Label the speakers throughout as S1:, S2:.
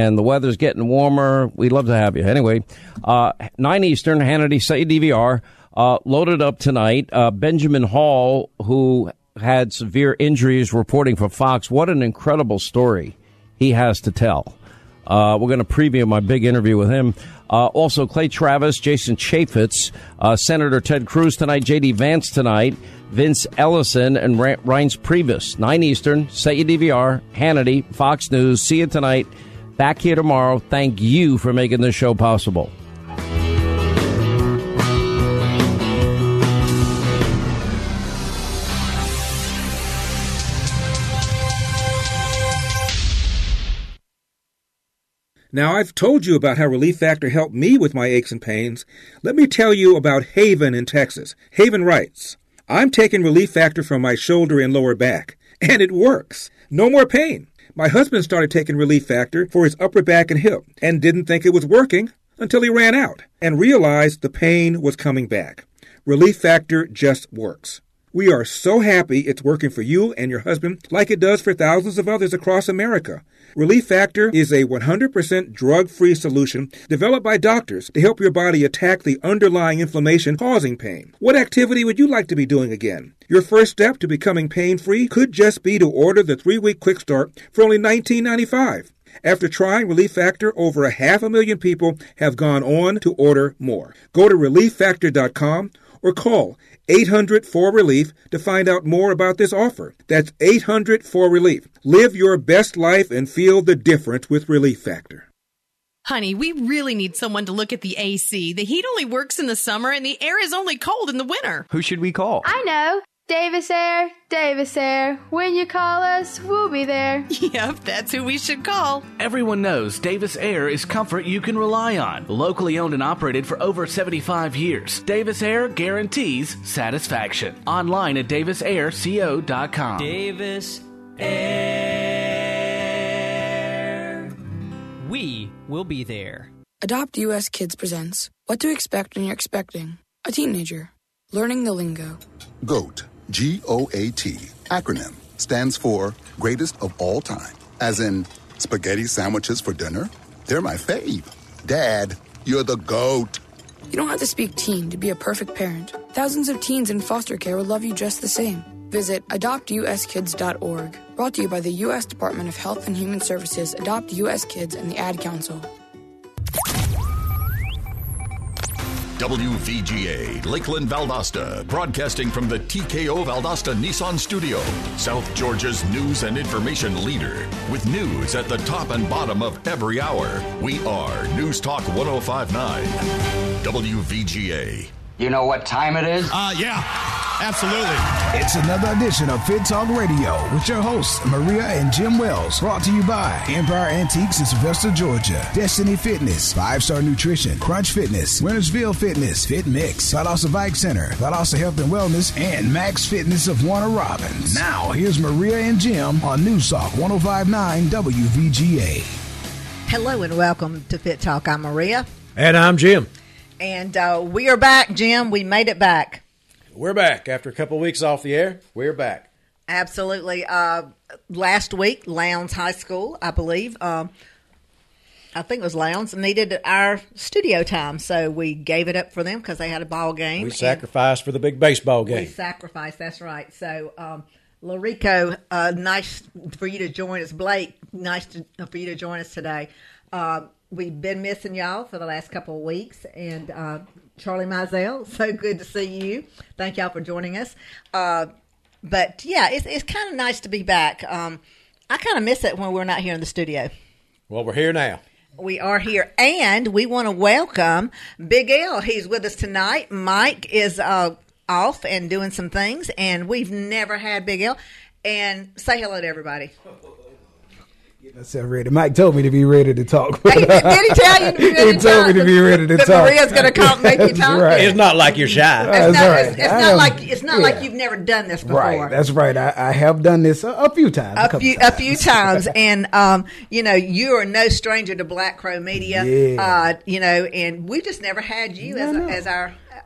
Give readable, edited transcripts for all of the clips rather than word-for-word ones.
S1: and the weather's getting warmer. We'd love to have you. Anyway, 9 Eastern, Hannity, set your DVR. Loaded up tonight. Benjamin Hall, who had severe injuries, reporting for Fox. What an incredible story he has to tell. We're going to preview my big interview with him. Also, Clay Travis, Jason Chaffetz, Senator Ted Cruz tonight, J.D. Vance tonight, Vince Ellison, and Reince Priebus. 9 Eastern, set your DVR, Hannity, Fox News. See you tonight. Back here tomorrow. Thank you for making this show possible.
S2: Now, I've told you about how Relief Factor helped me with my aches and pains. Let me tell you about Haven in Texas. Haven writes, I'm taking Relief Factor from my shoulder and lower back, and it works. No more pain. My husband started taking Relief Factor for his upper back and hip and didn't think it was working until he ran out and realized the pain was coming back. Relief Factor just works. We are so happy it's working for you and your husband like it does for thousands of others across America. Relief Factor is a 100% drug-free solution developed by doctors to help your body attack the underlying inflammation causing pain. What activity would you like to be doing again? Your first step to becoming pain-free could just be to order the 3-week Quick Start for only $19.95. After trying Relief Factor, over 500,000 people have gone on to order more. Go to ReliefFactor.com or call 800-4RELIEF to find out more about this offer. That's 800-4RELIEF. Live your best life and feel the difference with Relief Factor.
S3: Honey, we really need someone to look at the AC. The heat only works in the summer and the air is only cold in the winter.
S4: Who should we call?
S5: I know. Davis Air, Davis Air. When you call us, we'll be there.
S3: Yep, that's who we should call.
S6: Everyone knows Davis Air is comfort you can rely on. Locally owned and operated for over 75 years. Davis Air guarantees satisfaction. Online at davisairco.com.
S7: Davis Air. We will be there.
S8: Adopt US Kids presents What to Expect When You're Expecting a Teenager. Learning the lingo.
S9: GOAT, G-O-A-T, acronym, stands for Greatest of All Time. As in, spaghetti sandwiches for dinner? They're my fave. Dad, you're the GOAT.
S8: You don't have to speak teen to be a perfect parent. Thousands of teens in foster care will love you just the same. Visit adoptuskids.org. Brought to you by the U.S. Department of Health and Human Services, Adopt U.S. Kids, and the Ad Council.
S10: WVGA, Lakeland, Valdosta, broadcasting from the TKO Valdosta Nissan Studio, South Georgia's news and information leader. With news at the top and bottom of every hour, we are News Talk 105.9, WVGA.
S11: You know what time it is?
S12: Yeah, absolutely.
S13: It's another edition of Fit Talk Radio with your hosts, Maria and Jim Wells. Brought to you by Empire Antiques in Sylvester, Georgia. Destiny Fitness, 5-Star Nutrition, Crunch Fitness, Wintersville Fitness, Fit Mix, Valdosta Bike Center, Valdosta Health and Wellness, and Max Fitness of Warner Robins. Now, here's Maria and Jim on News Talk 105.9 WVGA.
S14: Hello and welcome to Fit Talk. I'm Maria.
S15: And I'm Jim.
S14: And we are back, Jim. We made it back.
S15: We're back. After a couple of weeks off the air, we're back.
S14: Absolutely. Last week, Lowndes High School, I believe, I think it was Lowndes, needed our studio time. So we gave it up for them because they had a ball game.
S15: We sacrificed for the big baseball game.
S14: We sacrificed, that's right. So, Larico, nice for you to join us. Blake, nice for you to join us today. We've been missing y'all for the last couple of weeks, and Charlie Mizell, so good to see you. Thank y'all for joining us. But yeah, it's kind of nice to be back. I kind of miss it when we're not here in the studio.
S15: Well, we're here now.
S14: We are here, and we want to welcome Big L. He's with us tonight. Mike is off and doing some things, and we've never had Big L. And say hello to everybody.
S13: Get myself ready. Mike told me to be ready to talk.
S14: Did he tell you to be ready to talk?
S13: He told me to be ready to talk.
S14: Maria's going to come make you talk.
S15: Right. It's not like you're shy.
S14: It's not like you've never done this before.
S13: Right. That's right. I have done this a few times.
S14: A few times. And, you are no stranger to Black Crow Media. Yeah. And we just never had you as our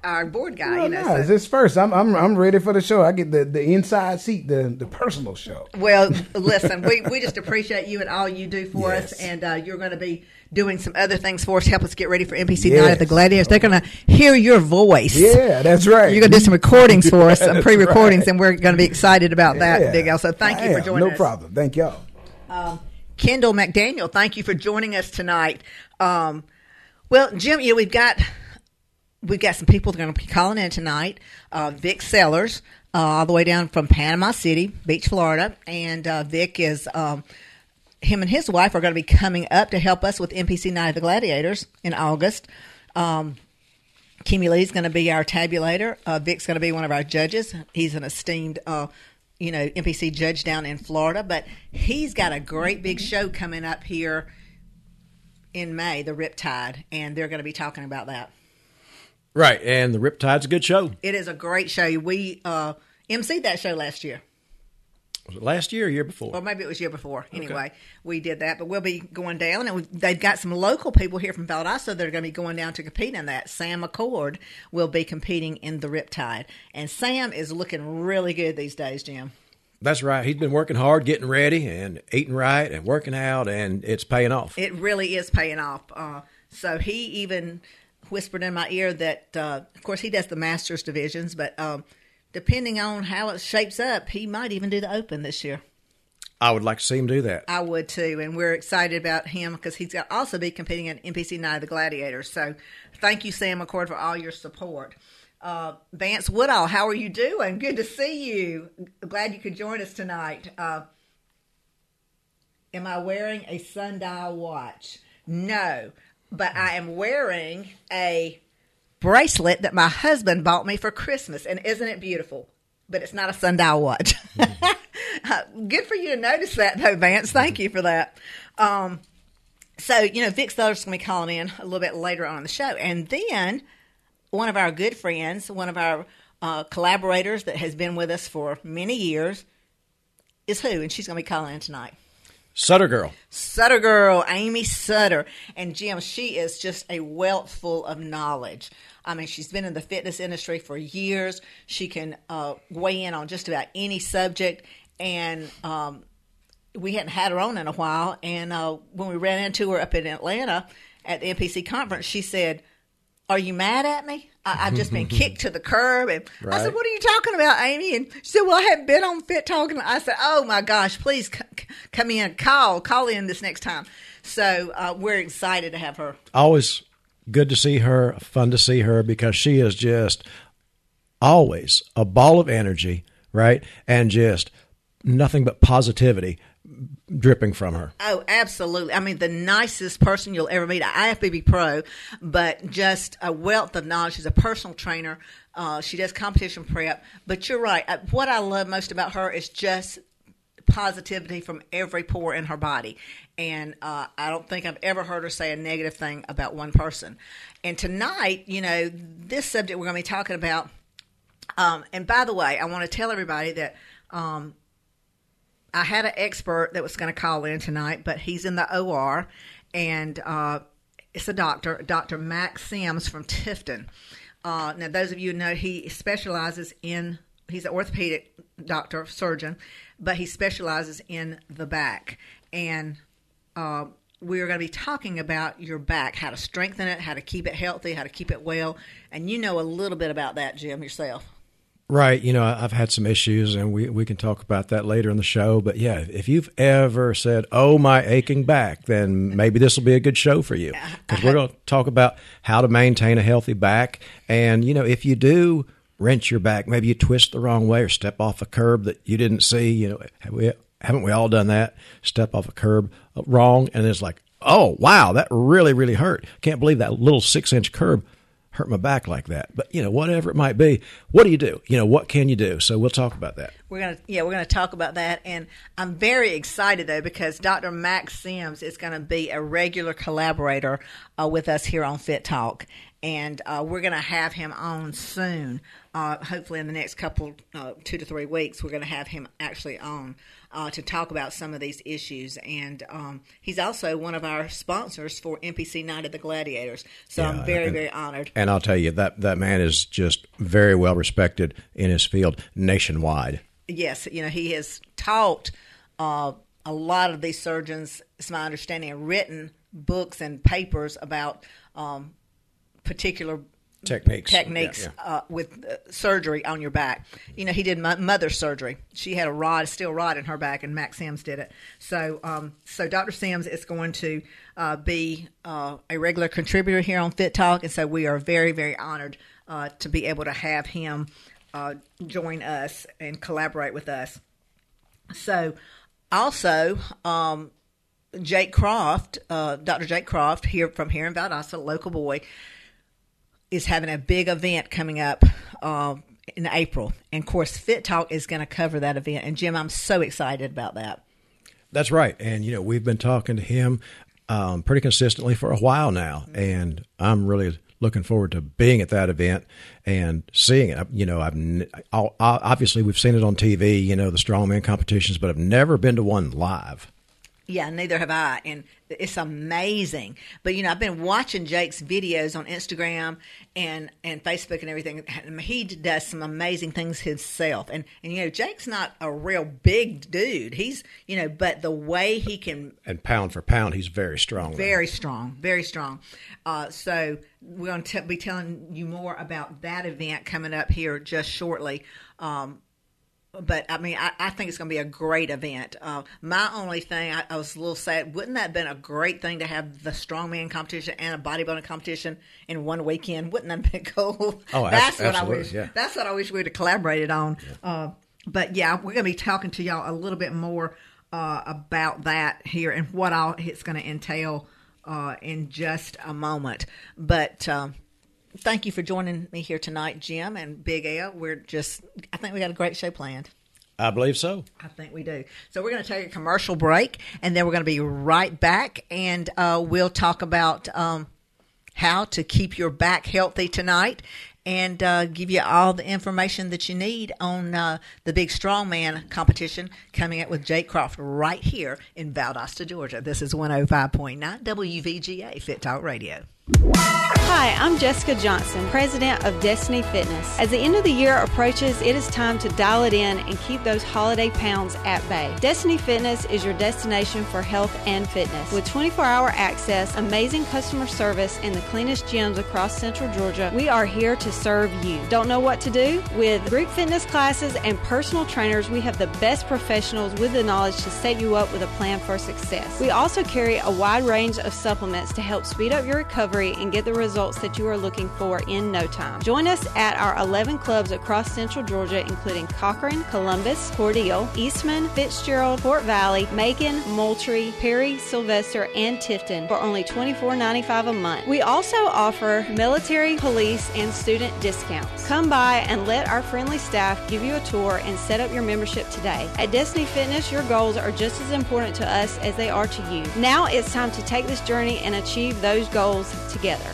S14: our board guy.
S13: Well, nice. It's first. I'm ready for the show. I get the inside seat, the personal show.
S14: Well, listen, we just appreciate you and all you do for us, and you're going to be doing some other things for us to help us get ready for NPC Night at the Gladiators. They're going to hear your voice.
S13: Yeah, that's right.
S14: You're going to do some recordings for us, some pre-recordings, and we're going to be excited about that, Big Al. So thank you for joining us.
S13: No problem. Thank y'all.
S14: Kendall McDaniel, thank you for joining us tonight. Well, Jim, we've got some people that are going to be calling in tonight. Vic Sellers, all the way down from Panama City Beach, Florida, and Vic is him and his wife are going to be coming up to help us with NPC Night of the Gladiators in August. Kimmy Lee's going to be our tabulator. Vic's going to be one of our judges. He's an esteemed NPC judge down in Florida, but he's got a great big show coming up here in May, the Riptide, and they're going to be talking about that.
S15: Right, and the Riptide's a good show.
S14: It is a great show. We emceed that show last year.
S15: Was it last year or year before?
S14: Or maybe it was year before. Anyway, we did that, but we'll be going down, and they've got some local people here from Valdosta that are going to be going down to compete in that. Sam McCord will be competing in the Riptide, and Sam is looking really good these days, Jim.
S15: That's right. He's been working hard, getting ready, and eating right, and working out, and it's paying off.
S14: It really is paying off. So he even whispered in my ear that, of course, he does the Masters divisions, but depending on how it shapes up, he might even do the Open this year.
S15: I would like to see him do that.
S14: I would too, and we're excited about him because he's going to also be competing in NPC Night of the Gladiators. So thank you, Sam McCord, for all your support. Vance Woodall, how are you doing? Good to see you. Glad you could join us tonight. Am I wearing a sundial watch? No, but I am wearing a bracelet that my husband bought me for Christmas, and isn't it beautiful? But it's not a sundial watch. Good for you to notice that, though, Vance. Thank you for that. So, Vic Sellers is going to be calling in a little bit later on in the show. And then one of our good friends, one of our collaborators that has been with us for many years is who? And she's going to be calling in tonight.
S15: Sutter Girl.
S14: Sutter Girl, Amy Sutter. And Jim, she is just a wealth full of knowledge. I mean, she's been in the fitness industry for years. She can weigh in on just about any subject. And we hadn't had her on in a while. And when we ran into her up in Atlanta at the NPC conference, she said, "Are you mad at me? I've just been kicked to the curb." And I said, "What are you talking about, Amy?" And she said, "Well, I haven't been on Fit Talk." And I said, "Oh, my gosh, please come in, call in this next time." So we're excited to have her.
S15: Always good to see her, fun to see her, because she is just always a ball of energy, right? And just nothing but positivity dripping from her.
S14: Oh, absolutely. I mean, the nicest person you'll ever meet, IFBB Pro, but just a wealth of knowledge. She's a personal trainer. She does competition prep. But you're right. What I love most about her is just positivity from every pore in her body. And I don't think I've ever heard her say a negative thing about one person. And tonight, this subject we're going to be talking about, and by the way, I want to tell everybody that I had an expert that was going to call in tonight, but he's in the OR, and it's a doctor, Dr. Max Sims from Tifton. Now, those of you who know, he specializes in, he's an orthopedic doctor, surgeon, but he specializes in the back. And we're going to be talking about your back, how to strengthen it, how to keep it healthy, how to keep it well. And you know a little bit about that, Jim, yourself.
S15: Right. I've had some issues, and we can talk about that later in the show. But, yeah, if you've ever said, "Oh, my aching back," then maybe this will be a good show for you, because we're going to talk about how to maintain a healthy back. And, if you do wrench your back, maybe you twist the wrong way or step off a curb that you didn't see, haven't we all done that? Step off a curb wrong, and it's like, oh, wow, that really, really hurt. Can't believe that little 6-inch curb hurt my back like that. But, whatever it might be, what do you do? What can you do? So we'll talk about that.
S14: We're going to talk about that. And I'm very excited, though, because Dr. Max Sims is going to be a regular collaborator with us here on Fit Talk. And we're going to have him on soon. Hopefully in the next couple, 2 to 3 weeks, we're going to have him actually on. to talk about some of these issues. And he's also one of our sponsors for NPC Night of the Gladiators. So I'm very, very honored.
S15: And I'll tell you, that man is just very well respected in his field nationwide.
S14: Yes, he has taught a lot of these surgeons, it's my understanding, and written books and papers about particular techniques with surgery on your back. He did my mother's surgery. She had a steel rod in her back, and Mac Sims did it. So Dr. Sims is going to be a regular contributor here on Fit Talk, and so we are very, very honored to be able to have him join us and collaborate with us. So also, Jake Croft, Dr. Jake Croft, here in Valdosta, local boy, is having a big event coming up in April. And, of course, Fit Talk is going to cover that event. And, Jim, I'm so excited about that.
S15: That's right. And, we've been talking to him pretty consistently for a while now. And I'm really looking forward to being at that event and seeing it. Obviously, we've seen it on TV, the strongman competitions, but I've never been to one live.
S14: Yeah, neither have I, and it's amazing. But, I've been watching Jake's videos on Instagram and Facebook and everything. He does some amazing things himself. And Jake's not a real big dude. He's, but the way he can... And
S15: pound for pound, he's very strong.
S14: Very strong, very strong. So we're going to be telling you more about that event coming up here just shortly. But, I think it's going to be a great event. My only thing, I was a little sad. Wouldn't that have been a great thing to have the strongman competition and a bodybuilding competition in one weekend? Wouldn't that have been cool?
S15: Oh,
S14: that's
S15: absolutely,
S14: what I wish.
S15: Yeah.
S14: That's what I wish we would have collaborated on. Yeah. But, yeah, we're going to be talking to y'all a little bit more about that here and what all it's going to entail in just a moment. But... thank you for joining me here tonight, Jim and Big Al. I think we got a great show planned.
S15: I believe so.
S14: I think we do. So we're going to take a commercial break, and then we're going to be right back, and we'll talk about how to keep your back healthy tonight and give you all the information that you need on the big strongman competition coming up with Jake Croft right here in Valdosta, Georgia. This is 105.9 WVGA Fit Talk Radio.
S4: Hi, I'm Jessica Johnson, president of Destiny Fitness. As the end of the year approaches, it is time to dial it in and keep those holiday pounds at bay. Destiny Fitness is your destination for health and fitness. With 24-hour access, amazing customer service, and the cleanest gyms across Central Georgia, we are here to serve you. Don't know what to do? With group fitness classes and personal trainers, we have the best professionals with the knowledge to set you up with a plan for success. We also carry a wide range of supplements to help speed up your recovery and get the results that you are looking for in no time. Join us at our 11 clubs across Central Georgia, including Cochran, Columbus, Cordele, Eastman, Fitzgerald, Fort Valley, Macon, Moultrie, Perry, Sylvester, and Tifton for only $24.95 a month. We also offer military, police, and student discounts. Come by and let our friendly staff give you a tour and set up your membership today. At Destiny Fitness, your goals are just as important to us as they are to you. Now it's time to take this journey and achieve those goals together.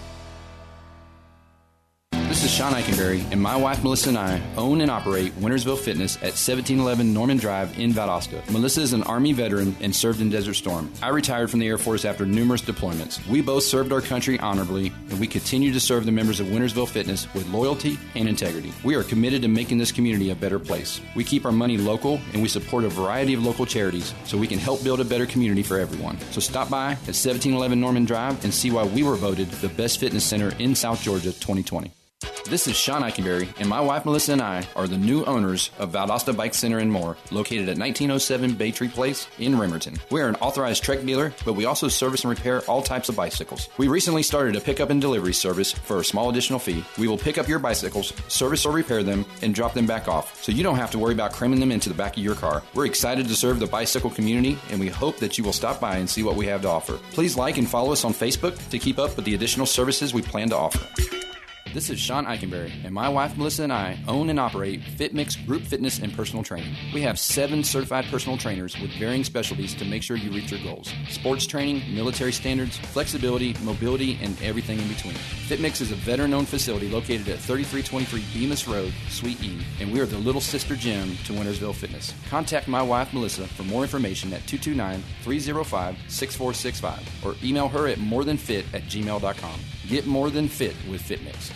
S16: This is Sean Eikenberry, and my wife Melissa and I own and operate Wintersville Fitness at 1711 Norman Drive in Valdosta. Melissa is an Army veteran and served in Desert Storm. I retired from the Air Force after numerous deployments. We both served our country honorably, and we continue to serve the members of Wintersville Fitness with loyalty and integrity. We are committed to making this community a better place. We keep our money local, and we support a variety of local charities so we can help build a better community for everyone. So stop by at 1711 Norman Drive and see why we were voted the best fitness center in South Georgia 2020. This is Sean Eikenberry, and my wife Melissa and I are the new owners of Valdosta Bike Center and More, located at 1907 Baytree Place in Remerton. We are an authorized Trek dealer, but we also service and repair all types of bicycles. We recently started a pickup and delivery service for a small additional fee. We will pick up your bicycles, service or repair them, and drop them back off, so you don't have to worry about cramming them into the back of your car. We're excited to serve the bicycle community, and we hope that you will stop by and see what we have to offer. Please like and follow us on Facebook to keep up with the additional services we plan to offer. This is Sean Eikenberry, and my wife Melissa and I own and operate FitMix Group Fitness and Personal Training. We have 7 certified personal trainers with varying specialties to make sure you reach your goals. Sports training, military standards, flexibility, mobility, and everything in between. FitMix is a veteran-owned facility located at 3323 Bemis Road, Suite E, and we are the little sister gym to Wintersville Fitness. Contact my wife Melissa for more information at 229-305-6465 or email her at morethanfit@gmail.com. Get more than fit with FitMix.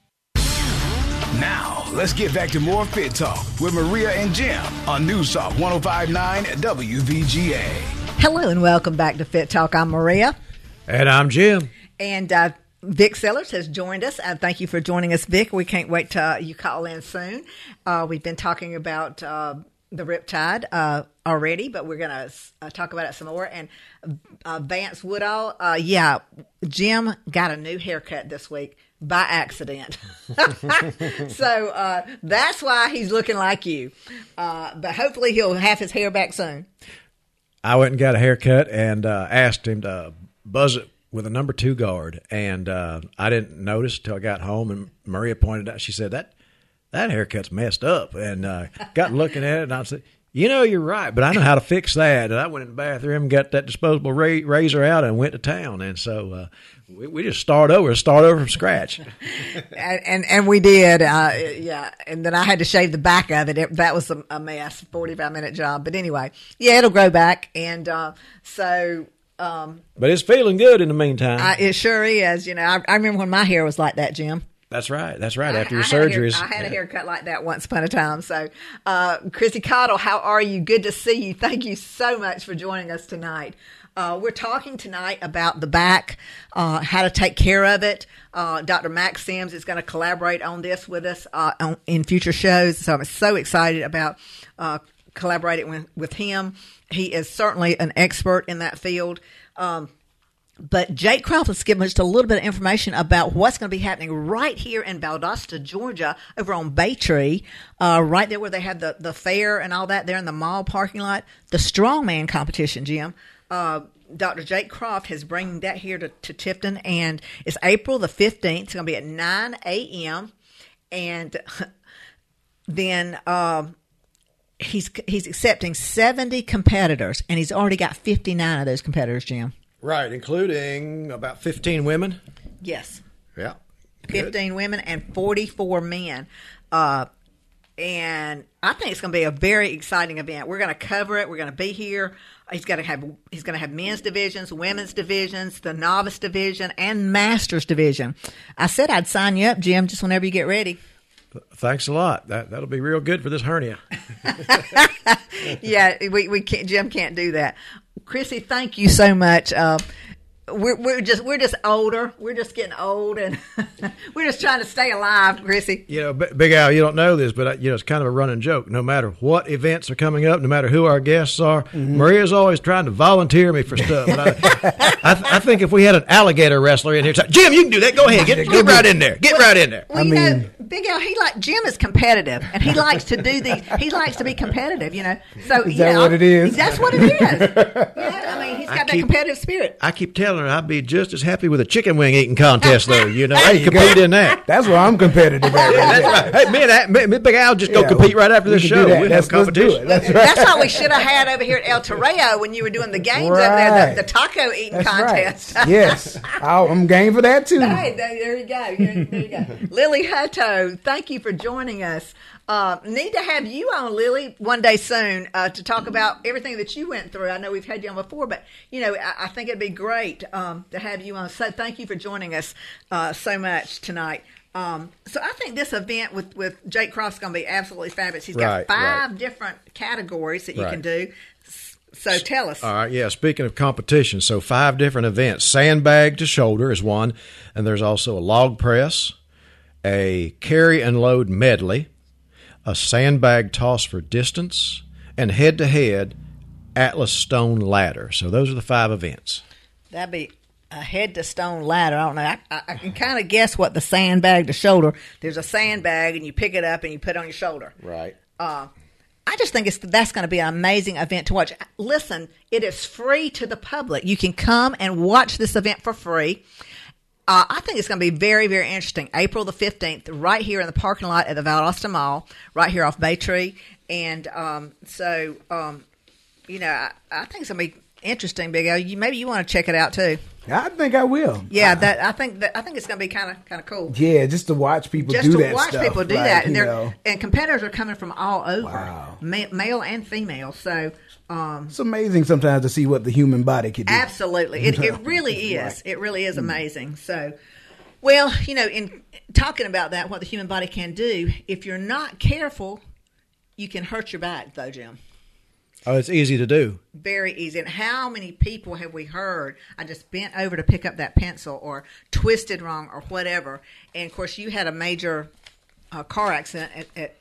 S13: Now, let's get back to more Fit Talk with Maria and Jim on News Talk 105.9 WVGA.
S14: Hello and welcome back to Fit Talk. I'm Maria.
S15: And I'm Jim.
S14: And Vic Sellers has joined us. Thank you for joining us, Vic. We can't wait till you call in soon. We've been talking about the Riptide already, but we're going to talk about it some more. And Vance Woodall, Jim got a new haircut this week. By accident. So that's why he's looking like you. But hopefully he'll have his hair back soon.
S15: I went and got a haircut and asked him to buzz it with a number 2 guard. And I didn't notice until I got home. And Maria pointed out, she said, that haircut's messed up. And got looking at it and I said, you're right, but I know how to fix that. And I went in the bathroom, got that disposable razor out, and went to town. And so we just start over from scratch.
S14: and we did, And then I had to shave the back of it. That was a mess, 45-minute job. But anyway, it'll grow back. And but
S15: it's feeling good in the meantime.
S14: It sure is. I remember when my hair was like that, Jim.
S15: That's right. After your surgeries.
S14: I had a haircut like that once upon a time. So, Chrissy Cottle, how are you? Good to see you. Thank you so much for joining us tonight. We're talking tonight about the back, how to take care of it. Dr. Max Sims is going to collaborate on this with us in future shows. So I'm so excited about collaborating with him. He is certainly an expert in that field. But Jake Croft has given us just a little bit of information about what's going to be happening right here in Valdosta, Georgia, over on Bay Tree, right there where they have the fair and all that there in the mall parking lot. The strongman competition, Jim. Dr. Jake Croft is bringing that here to Tifton, and it's April the 15th. It's going to be at 9 a.m. And then he's accepting 70 competitors, and he's already got 59 of those competitors, Jim.
S15: Right, including about 15 women?
S14: Yes.
S15: Yeah.
S14: 15 women and 44 men. And I think it's going to be a very exciting event. We're going to cover it. We're going to be here. He's going to have men's divisions, women's divisions, the novice division, and masters division. I said I'd sign you up, Jim, just whenever you get ready.
S15: Thanks a lot. That'll be real good for this hernia.
S14: Yeah, we can't. Jim can't do that. Chrissy, thank you so much. We're just older. We're just getting old, and we're just trying to stay alive, Chrissy.
S15: Big Al, you don't know this, but it's kind of a running joke. No matter what events are coming up, no matter who our guests are, Maria's always trying to volunteer me for stuff. But I think if we had an alligator wrestler in here, Jim, you can do that. Go ahead, get right in there. Get right in there.
S14: Well, Big Al, Jim is competitive, and he likes to do these. He likes to be competitive, So
S17: is that what it is?
S14: That's what it is. He's got that competitive spirit.
S15: I keep telling her I'd be just as happy with a chicken wing eating contest, though. I'd compete in that.
S17: That's where I'm competitive at.
S15: Yeah, that's right. Hey, me and Big Al just go compete right after this show. We have competition.
S14: That's right. That's what we should have had over here at El Toreo when you were doing the games up there, the taco eating contest.
S17: Right. Yes, I'm game for that too.
S14: Hey, there you go. There you go. Lily Hutto, thank you for joining us. Need to have you on, Lily, one day soon to talk about everything that you went through. I know we've had you on before, but I think it'd be great to have you on. So thank you for joining us so much tonight. So I think this event with Jake Croft's going to be absolutely fabulous. He's got five different categories that you can do. So tell us.
S15: All right, yeah, speaking of competition, so 5 different events. Sandbag to shoulder is one, and there's also a log press, a carry and load medley, a sandbag toss for distance, and head-to-head Atlas stone ladder. So those are the 5 events.
S14: That'd be a head-to-stone ladder. I don't know. I can kind of guess what the sandbag to shoulder. There's a sandbag, and you pick it up, and you put it on your shoulder.
S15: Right.
S14: I just think that's going to be an amazing event to watch. Listen, it is free to the public. You can come and watch this event for free. I think it's going to be very, very interesting. April the 15th, right here in the parking lot at the Valdosta Mall, right here off Bay Tree. And I think it's going to be interesting, Big Al. Maybe you want to check it out too.
S17: I think I will.
S14: Yeah, I think it's going to be kind of cool.
S17: Yeah, just to watch people do that stuff. Just to watch people do that. And competitors are coming from all over, male and female. So
S14: it's
S17: amazing sometimes to see what the human body can do.
S14: Absolutely. It really is. Right. It really is amazing. So, well, in talking about that, what the human body can do, if you're not careful, you can hurt your back, though, Jim.
S15: Oh, it's easy to do.
S14: Very easy. And how many people have we heard, I just bent over to pick up that pencil or twisted wrong or whatever. And, of course, you had a major car accident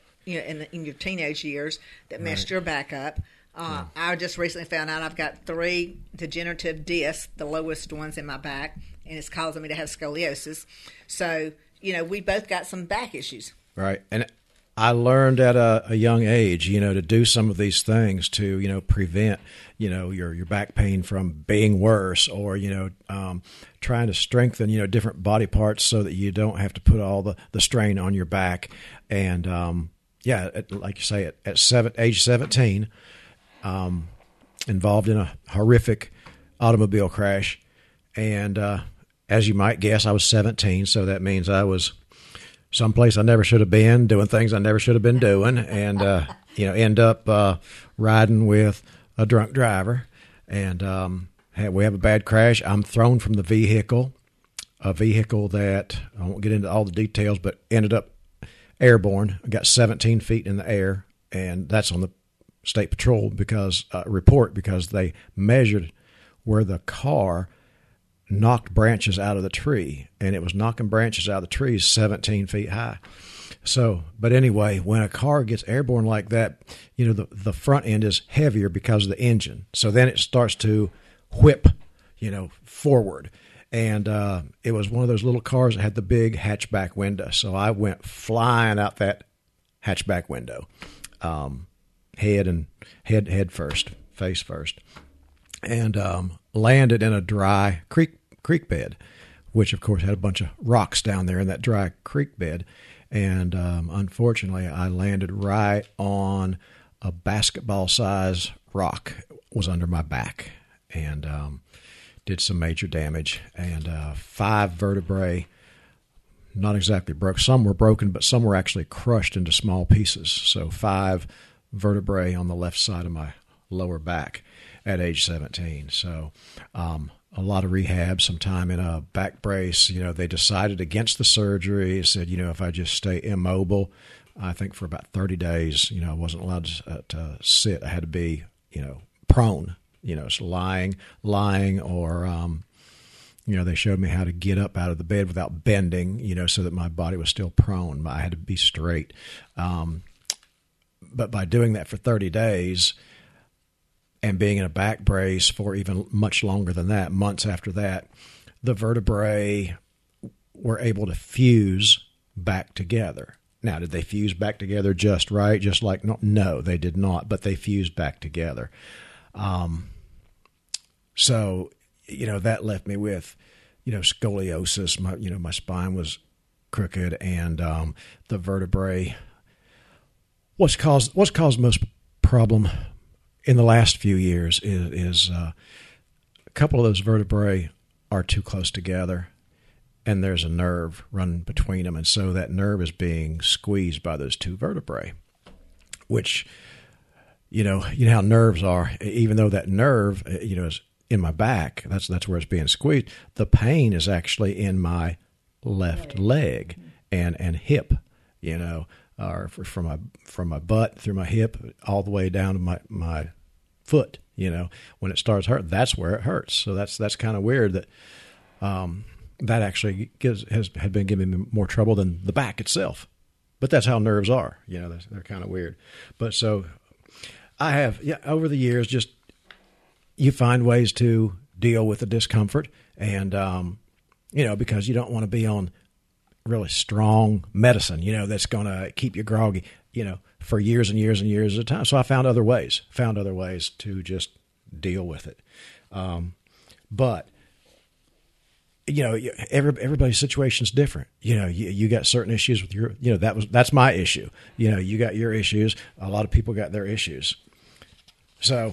S14: in your teenage years that messed your back up. I just recently found out I've got 3 degenerative discs, the lowest ones in my back, and it's causing me to have scoliosis. So, we both got some back issues.
S15: Right. And I learned at a young age, to do some of these things to, prevent, your back pain from being worse, or, trying to strengthen, different body parts so that you don't have to put all the strain on your back. And, like you say, at age 17, involved in a horrific automobile crash. And as you might guess, I was 17, so that means I was someplace I never should have been, doing things I never should have been doing, and end up riding with a drunk driver. And we have a bad crash. I'm thrown from the vehicle, a vehicle that, I won't get into all the details, but ended up airborne. I got 17 feet in the air, and that's on the State Patrol report because they measured where the car knocked branches out of the tree, and it was knocking branches out of the trees 17 feet high. So, but anyway, when a car gets airborne like that, the front end is heavier because of the engine. So then it starts to whip, forward. And it was one of those little cars that had the big hatchback window. So I went flying out that hatchback window, head first, face first, and landed in a dry creek bed, which of course had a bunch of rocks down there in that dry creek bed. And unfortunately, I landed right on a basketball-size rock was under my back, and did some major damage. And 5 vertebrae, not exactly broke. Some were broken, but some were actually crushed into small pieces. So 5 vertebrae on the left side of my lower back at age 17. So a lot of rehab, some time in a back brace. They decided against the surgery, said, if I just stay immobile, I think for about 30 days, I wasn't allowed to sit. I had to be, prone, so lying, or, they showed me how to get up out of the bed without bending, so that my body was still prone. I had to be straight. But by doing that for 30 days, and being in a back brace for even much longer than that, months after that, the vertebrae were able to fuse back together. Now, did they fuse back together just right? Just like, no, they did not, but they fused back together. So, that left me with, scoliosis. My spine was crooked, and the vertebrae. What's caused most problem in the last few years is a couple of those vertebrae are too close together, and there's a nerve running between them, and so that nerve is being squeezed by those 2 vertebrae, which, you know how nerves are. Even though that nerve, is in my back, that's where it's being squeezed. The pain is actually in my left leg and hip, or from my butt through my hip all the way down to my foot. When it starts hurting, that's where it hurts. So that's kind of weird that that actually had been giving me more trouble than the back itself. But that's how nerves are. They're kind of weird. But so I have over the years, just you find ways to deal with the discomfort, and because you don't want to be on really strong medicine, that's going to keep you groggy, for years and years and years at a time. So I found other ways to just deal with it. But everybody's situation's different. You got certain issues with your, that's my issue. You got your issues. A lot of people got their issues. So,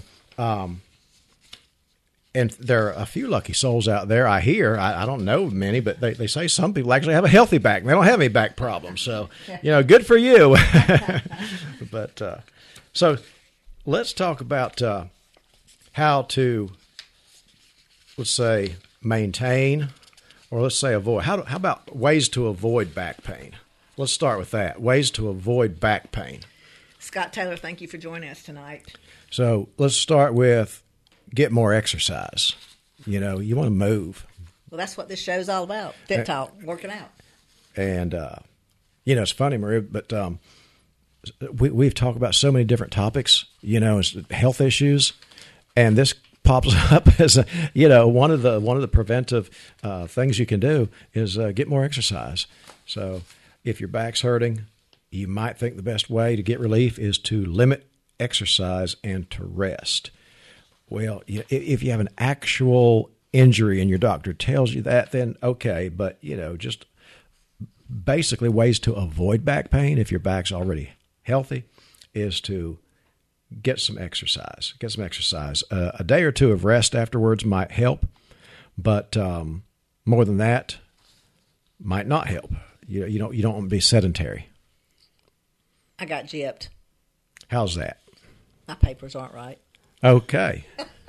S15: and there are a few lucky souls out there. I hear, I don't know many, but they say some people actually have a healthy back. They don't have any back problems. So, good for you. But, so let's talk about how to, let's say, maintain, or let's say avoid. How about ways to avoid back pain? Let's start with that. Ways to avoid back pain.
S17: Scott Taylor, thank you for joining us tonight.
S15: So let's start with get more exercise. You want to move.
S17: Well, that's what this show's all about. Fit talk, working out.
S15: And, it's funny, Maria, but we've talked about so many different topics, health issues, and this pops up as one of the preventive things you can do is get more exercise. So if your back's hurting, you might think the best way to get relief is to limit exercise and to rest. Well, if you have an actual injury and your doctor tells you that, then okay. But, just basically ways to avoid back pain if your back's already healthy is to get some exercise. A day or two of rest afterwards might help, but more than that might not help. You don't want to be sedentary.
S17: I got gypped.
S15: How's that?
S17: My papers aren't right.
S15: Okay.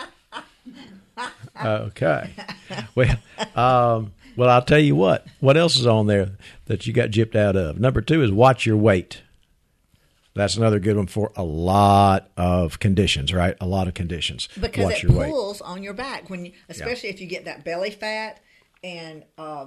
S15: Okay. Well, I'll tell you what. What else is on there that you got gypped out of? Number 2 is watch your weight. That's another good one for a lot of conditions, right? A lot of conditions.
S17: Because
S15: watch
S17: it pulls on your back especially if you get that belly fat and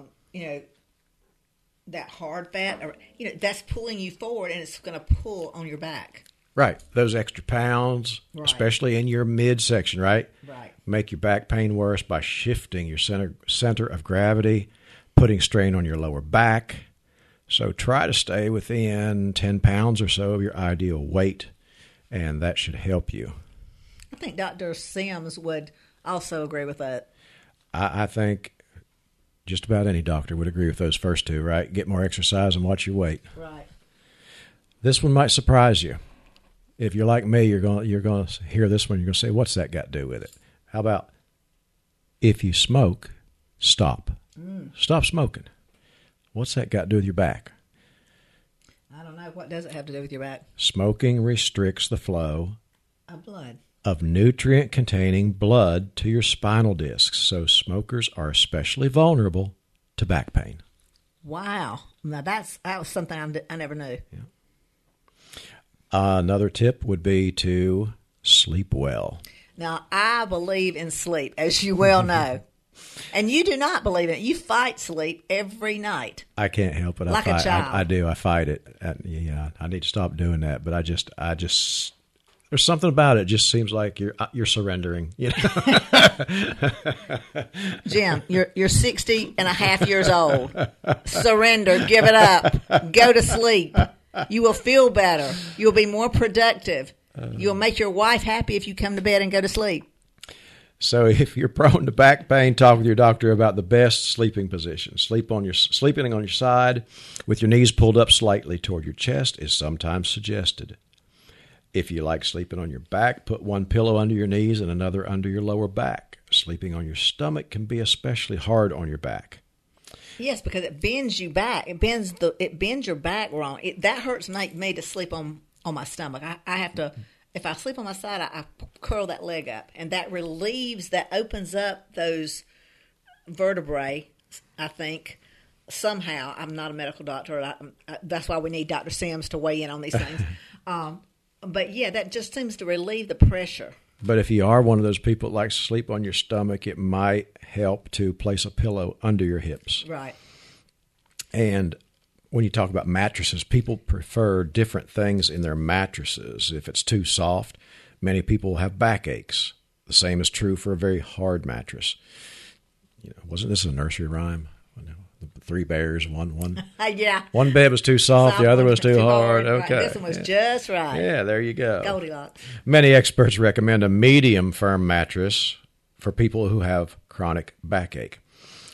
S17: that hard fat, or that's pulling you forward, and it's going to pull on your back.
S15: Right. Those extra pounds, especially in your midsection, right?
S17: Right.
S15: Make your back pain worse by shifting your center of gravity, putting strain on your lower back. So try to stay within 10 pounds or so of your ideal weight, and that should help you.
S17: I think Dr. Sims would also agree with that.
S15: I think just about any doctor would agree with those first two, right? Get more exercise and watch your weight.
S17: Right.
S15: This one might surprise you. If you're like me, you're going to hear this one. You're going to say, "What's that got to do with it?" How about if you smoke, stop. Stop smoking. What's that got to do with your back?
S17: I don't know. What does it have to do with your back?
S15: Smoking restricts the flow
S17: of blood,
S15: of nutrient-containing blood to your spinal discs. So smokers are especially vulnerable to back pain.
S17: Wow. Now that was something I never knew.
S15: Yeah. Another tip would be to sleep well.
S17: Now, I believe in sleep, as you well know. And you do not believe in it. You fight sleep every night.
S15: I can't help it.
S17: Like a child.
S15: I do. I fight it. I need to stop doing that. But I just there's something about it. Just seems like you're surrendering.
S17: Jim, you're 60 and a half years old. Surrender. Give it up. Go to sleep. You will feel better. You'll be more productive. You'll make your wife happy if you come to bed and go to sleep.
S15: So if you're prone to back pain, talk with your doctor about the best sleeping position. Sleeping on your side with your knees pulled up slightly toward your chest is sometimes suggested. If you like sleeping on your back, put one pillow under your knees and another under your lower back. Sleeping on your stomach can be especially hard on your back.
S17: Yes, because it bends you back. It bends your back wrong. That hurts me to sleep on my stomach. I have to. If I sleep on my side, I curl that leg up, and that opens up those vertebrae, I think, somehow. I'm not a medical doctor. That's why we need Dr. Sims to weigh in on these things. But, yeah, that just seems to relieve the pressure.
S15: But if you are one of those people that likes to sleep on your stomach, it might help to place a pillow under your hips.
S17: Right.
S15: And when you talk about mattresses, people prefer different things in their mattresses. If it's too soft, many people have backaches. The same is true for a very hard mattress. Wasn't this a nursery rhyme? The 3 bears, one.
S17: Yeah.
S15: One bed was too soft, the other was too hard.
S17: Right.
S15: Okay.
S17: This one was just right.
S15: Yeah, there you go.
S17: Goldilocks.
S15: Many experts recommend a medium firm mattress for people who have chronic backache.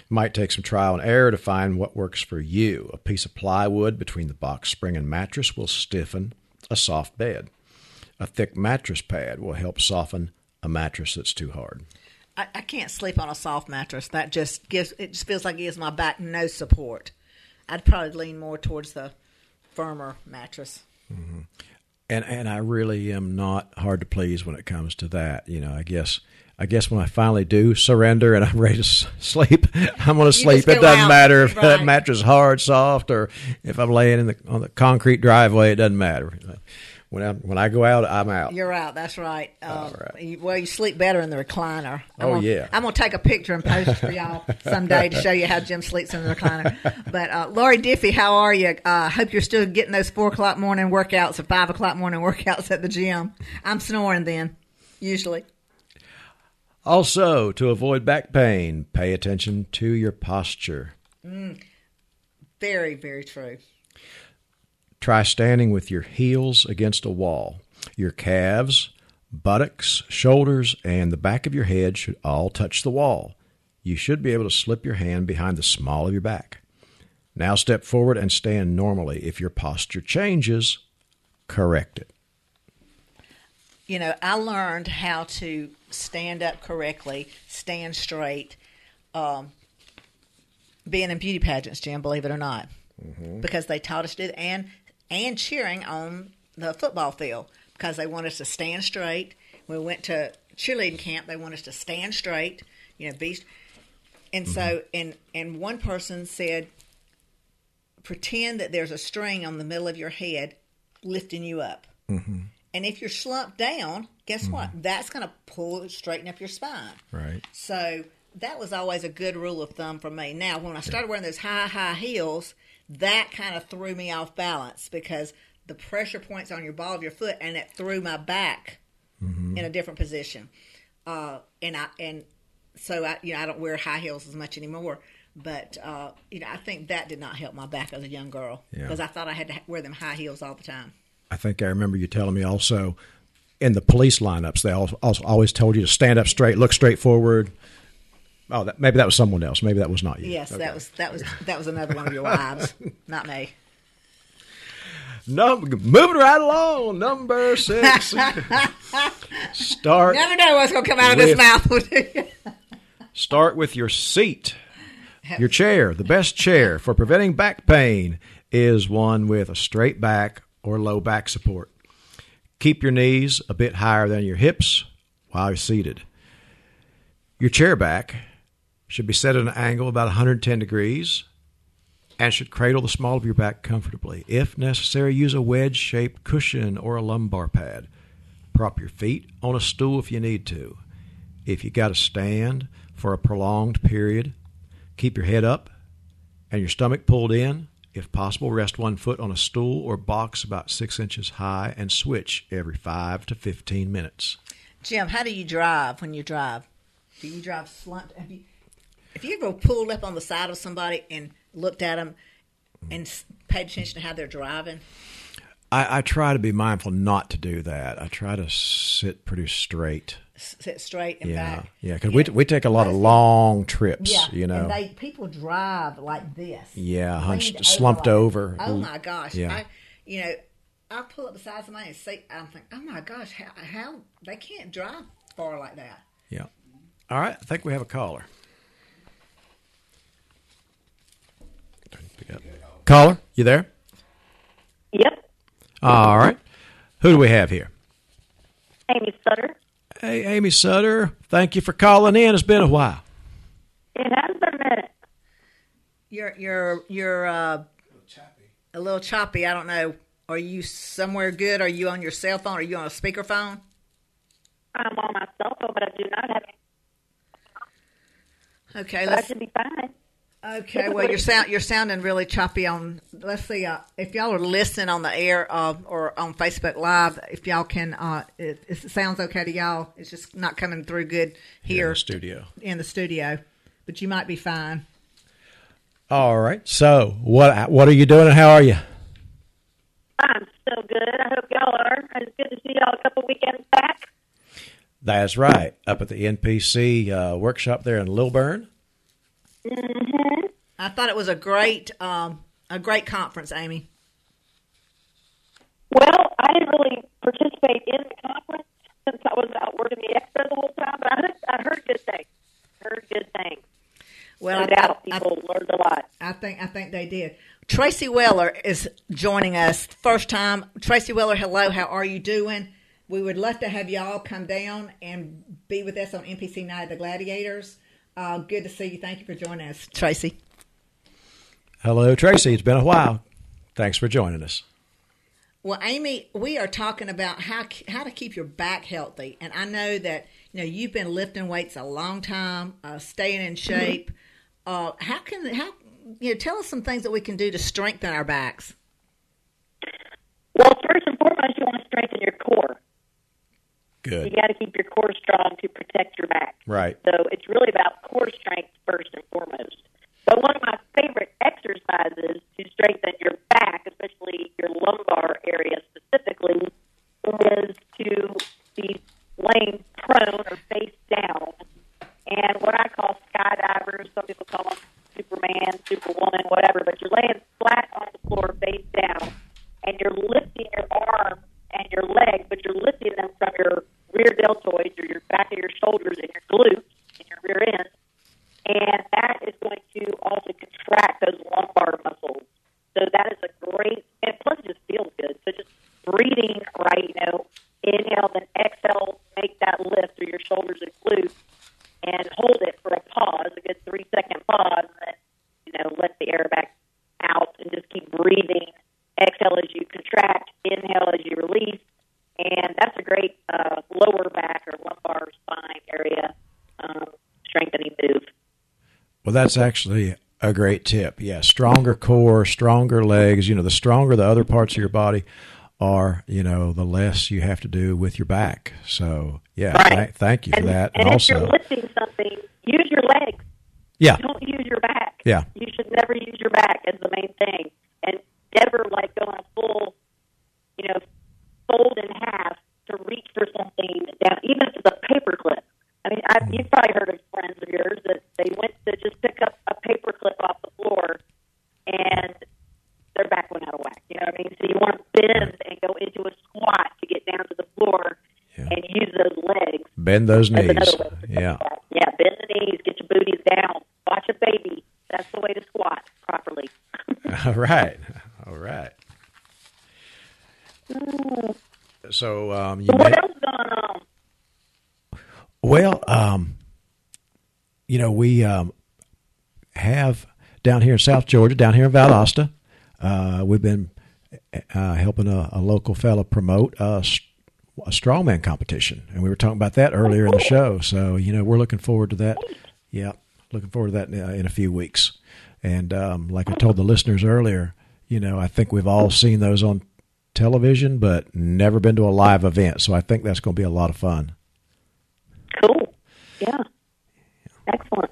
S15: Might take some trial and error to find what works for you. A piece of plywood between the box spring and mattress will stiffen a soft bed. A thick mattress pad will help soften a mattress that's too hard.
S17: I can't sleep on a soft mattress. That just feels like it gives my back no support. I'd probably lean more towards the firmer mattress.
S15: Mm-hmm. And I really am not hard to please when it comes to that. I guess when I finally do surrender and I'm ready to sleep, I'm going to sleep. It doesn't matter if that mattress is hard, soft, or if I'm laying on the concrete driveway. It doesn't matter. When I go out, I'm out.
S17: You're out. That's right. Well, you sleep better in the recliner. I'm going to take a picture and post it for y'all someday to show you how Jim sleeps in the recliner. But Lori Diffie, how are you? Hope you're still getting those 4 o'clock morning workouts or 5 o'clock morning workouts at the gym. I'm snoring then, usually.
S15: Also, to avoid back pain, pay attention to your posture.
S17: Very, very true.
S15: Try standing with your heels against a wall. Your calves, buttocks, shoulders, and the back of your head should all touch the wall. You should be able to slip your hand behind the small of your back. Now step forward and stand normally. If your posture changes, correct it.
S17: I learned how to stand up correctly, stand straight, being in beauty pageants, Jim, believe it or not, because they taught us to do that, and cheering on the football field because they want us to stand straight. When we went to cheerleading camp, they want us to stand straight, So, and one person said, pretend that there's a string on the middle of your head lifting you up. Mm-hmm. And if you're slumped down, guess what? That's going to straighten up your spine.
S15: Right.
S17: So that was always a good rule of thumb for me. Now, when I started wearing those high heels, that kind of threw me off balance because the pressure points on your ball of your foot, and it threw my back in a different position. So I don't wear high heels as much anymore. But I think that did not help my back as a young girl because I thought I had to wear them high heels all the time.
S15: I think I remember you telling me also in the police lineups they also always told you to stand up straight, look straight forward. Oh, maybe that was someone else. Maybe that was not you.
S17: Yes, okay. that was another one of your wives, not me.
S15: Moving right along, number 6. Start.
S17: Never know what's going to come out of this mouth.
S15: Start with your seat. Your chair. The best chair for preventing back pain is one with a straight back or low back support. Keep your knees a bit higher than your hips while you're seated. Your chair back should be set at an angle about 110 degrees and should cradle the small of your back comfortably. If necessary, use a wedge-shaped cushion or a lumbar pad. Prop your feet on a stool if you need to. If you got to stand for a prolonged period, keep your head up and your stomach pulled in. If possible, rest one foot on a stool or box about 6 inches high and switch every 5 to 15 minutes.
S17: Jim, how do you drive when you drive? Do you drive slumped? Have you ever pulled up on the side of somebody and looked at them and paid attention to how they're driving?
S15: I try to be mindful not to do that. I try to sit pretty straight.
S17: Sit straight and back.
S15: Yeah, because we take a lot of long trips,
S17: And people drive like this.
S15: Yeah, slumped over.
S17: Oh, my gosh. Yeah. I pull up beside somebody and see, I'm thinking, oh, my gosh, how they can't drive far like that.
S15: Yeah. All right, I think we have a caller. Caller, you there?
S18: Yep.
S15: All right. Who do we have here?
S18: Amy Sutter.
S15: Hey, Amy Sutter. Thank you for calling in. It's been a while.
S18: It has been a minute.
S17: You're a little choppy. I don't know. Are you somewhere good? Are you on your cell phone? Are you on a speakerphone?
S18: I'm on my cell phone, but I do not have it.
S17: Okay,
S18: I should be fine.
S17: Okay, well, you're sounding really choppy on. Let's see if y'all are listening on the air or on Facebook Live. If y'all can, it sounds okay to y'all. It's just not coming through good here in the studio. But you might be fine.
S15: All right. So what are you doing and how are you?
S18: I'm still good. I hope y'all are. It's good to see y'all a couple weekends back.
S15: That's right. Up at the NPC workshop there in Lilburn.
S18: Mm-hmm.
S17: I thought it was a great conference, Amy.
S18: Well, I didn't really participate in the conference since I was out working the expo the whole time, but I heard good things.
S17: Well,
S18: no doubt people learned a lot.
S17: I think they did. Tracy Weller is joining us. First time. Tracy Weller, hello. How are you doing? We would love to have y'all come down and be with us on NPC Night of the Gladiators. Good to see you. Thank you for joining us, Tracy.
S15: Hello, Tracy. It's been a while. Thanks for joining us.
S17: Well, Amy, we are talking about how to keep your back healthy, and I know that you've been lifting weights a long time, staying in shape. Tell us some things that we can do to strengthen our backs.
S18: Well, first and foremost, you want to strengthen your core.
S15: Good.
S18: You got to keep your core strong to protect your back.
S15: Right.
S18: So it's really about core strength first and foremost. But one of my favorite exercises to strengthen your back, especially your lumbar area specifically, is to be laying prone or face down. And what I call skydivers, some people call them Superman, Superwoman, whatever, but you're laying flat on the floor face down, and you're lifting your arms and your legs, but you're lifting them from your rear deltoids or your back of your shoulders and your glutes and your rear end. And that is going to also contract those lumbar muscles. So that is a great, and plus it just feels good. So just breathing right, inhale, then exhale, make that lift through your shoulders and glutes, and hold it for a pause, a good 3-second pause, and then, let the air back out and just keep breathing. Exhale as you contract, inhale as you release, and that's a great lower back or lumbar spine area strengthening move.
S15: Well, that's actually a great tip. Yeah, stronger core, stronger legs. The stronger the other parts of your body are, the less you have to do with your back. So, yeah,
S18: right.
S15: Thank you for that.
S18: And
S15: also,
S18: if you're lifting something, use your legs.
S15: Yeah.
S18: Don't use your back.
S15: Yeah.
S18: You should never use your back as the main thing. And never, go on a full, fold in half to reach for something down, even if it's a paper clip. I mean, you've probably heard of friends of yours that they went to just pick up a paper clip off the floor and their back went out of whack. You know what I mean? So you want to bend and go into a squat to get down to the floor and use those legs.
S15: Bend those knees. Yeah.
S18: Yeah, bend the knees, get your booties down. Watch a baby. That's the way to squat properly.
S15: All right. So
S18: what else is going on?
S15: Well, we have down here in South Georgia, down here in Valdosta, we've been helping a local fella promote a strongman competition, and we were talking about that earlier in the show. So, we're looking forward to that. Yeah, looking forward to that in a few weeks. And like I told the listeners earlier, I think we've all seen those on television, but never been to a live event. So I think that's going to be a lot of fun.
S18: Cool. Yeah. Excellent.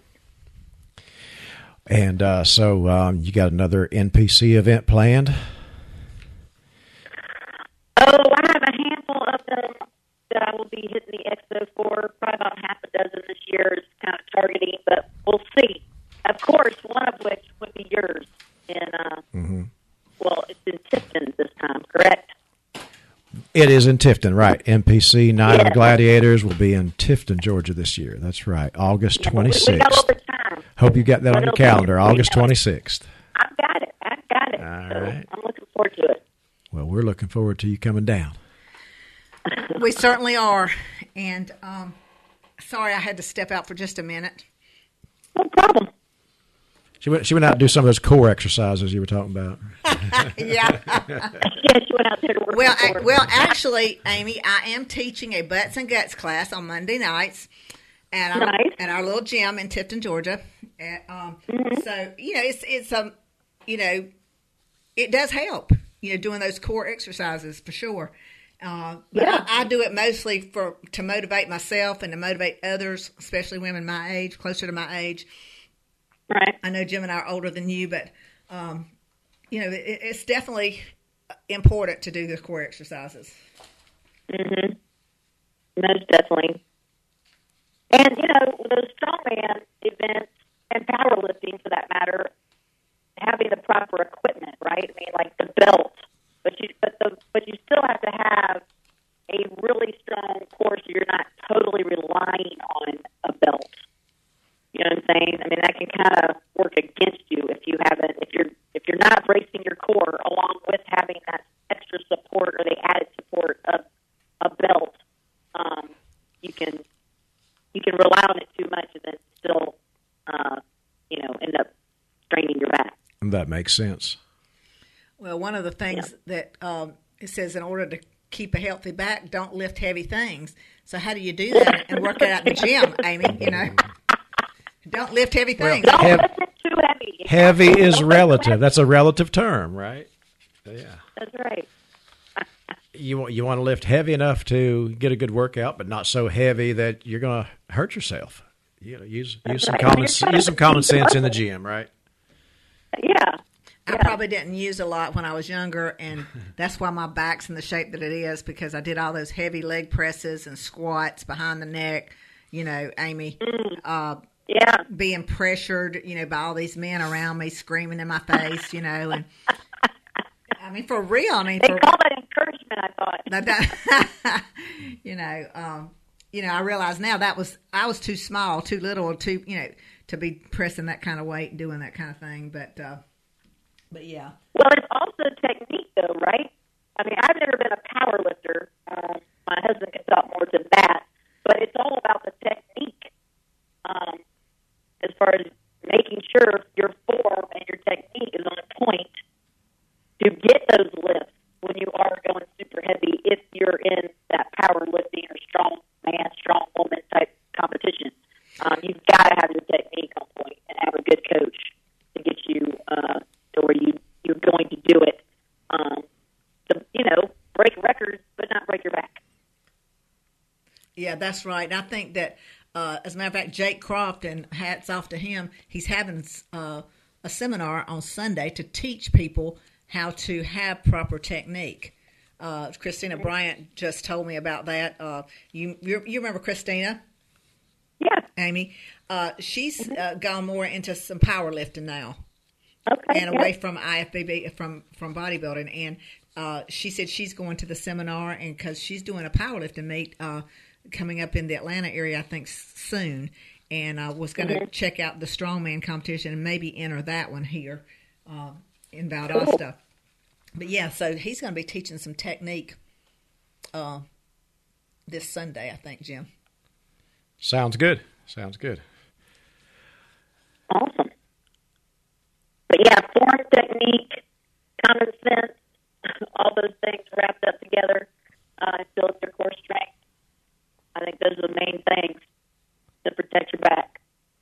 S15: And so you got another NPC event planned?
S18: Oh, I have a handful of them that I will be hitting the expo for. Probably about half a dozen this year is kind of targeting, but we'll see. Of course, one of which would be yours. Well, it's in Tifton this time, correct?
S15: It is in Tifton, right. NPC Night of the Gladiators will be in Tifton, Georgia this year. That's right, August 26th.
S18: We got a little bit of time.
S15: Hope you got that on your calendar, August 26th.
S18: I've got it.
S15: All right.
S18: I'm looking forward to it.
S15: Well, we're looking forward to you coming down.
S17: We certainly are. And sorry I had to step out for just a minute.
S18: No problem.
S15: She went out to do some of those core exercises you were talking about.
S17: Yeah.
S18: She went out there to work.
S17: Well, actually, Amy, I am teaching a butts and guts class on Monday nights at our little gym in Tifton, Georgia. So it does help. Doing those core exercises for sure. But I do it mostly to motivate myself and to motivate others, especially women my age, closer to my age.
S18: Right.
S17: I know Jim and I are older than you, but it's definitely important to do the core exercises.
S18: Mm-hmm. Most definitely. And those strongman events, and powerlifting for that matter, having the proper equipment, right? I mean, like the belt, but you still have to have a really strong core, so you're not totally relying on a belt. You know what I'm saying? I mean, that can kind of work against you if you're not bracing your core along with having that extra support or the added support of a belt. You can rely on it too much and then still, end up straining your back.
S15: That makes sense.
S14: Well, one of the things that it says, in order to keep a healthy back, don't lift heavy things. So how do you do that and work it out in the gym, Amy? Don't lift heavy things.
S18: Don't lift it too heavy.
S15: Heavy is relative. That's a relative term, right? Yeah.
S18: That's right.
S15: You want to lift heavy enough to get a good workout, but not so heavy that you're going to hurt yourself. Use some common sense in the gym, right?
S18: Yeah.
S14: I probably didn't use a lot when I was younger, and that's why my back's in the shape that it is, because I did all those heavy leg presses and squats behind the neck, Amy. Being pressured, by all these men around me screaming in my face, and I mean, for real. They
S18: call that encouragement, I thought.
S14: I realize now I was too small, too little, to be pressing that kind of weight and doing that kind of thing. But yeah.
S18: Well, it's also technique, though, right? I mean, I've never been a power lifter. My husband can talk more to that, but it's all about the technique. As far as making sure your form and your technique is on point to get those lifts when you are going super heavy, if you're in that powerlifting or strong man, strong woman type competition. You've got to have your technique on point and have a good coach to get you to where you're going to do it. To break records, but not break your back.
S14: Yeah, that's right. And I think that, as a matter of fact, Jake Croft, and hats off to him, he's having a seminar on Sunday to teach people how to have proper technique. Christina Bryant just told me about that. You remember Christina?
S18: Yeah.
S14: Amy? She's gone more into some powerlifting now.
S18: Okay.
S14: And away from IFBB, from bodybuilding. And she said she's going to the seminar, and because she's doing a powerlifting meet coming up in the Atlanta area, I think, soon. And was going to check out the strongman competition and maybe enter that one here in Valdosta. Cool. But yeah, so he's going to be teaching some technique this Sunday, I think, Jim.
S15: Sounds good.
S18: Awesome. But yeah, form, technique, common sense, all those things wrapped up together and build your core strength. I think those are the main things to protect your back.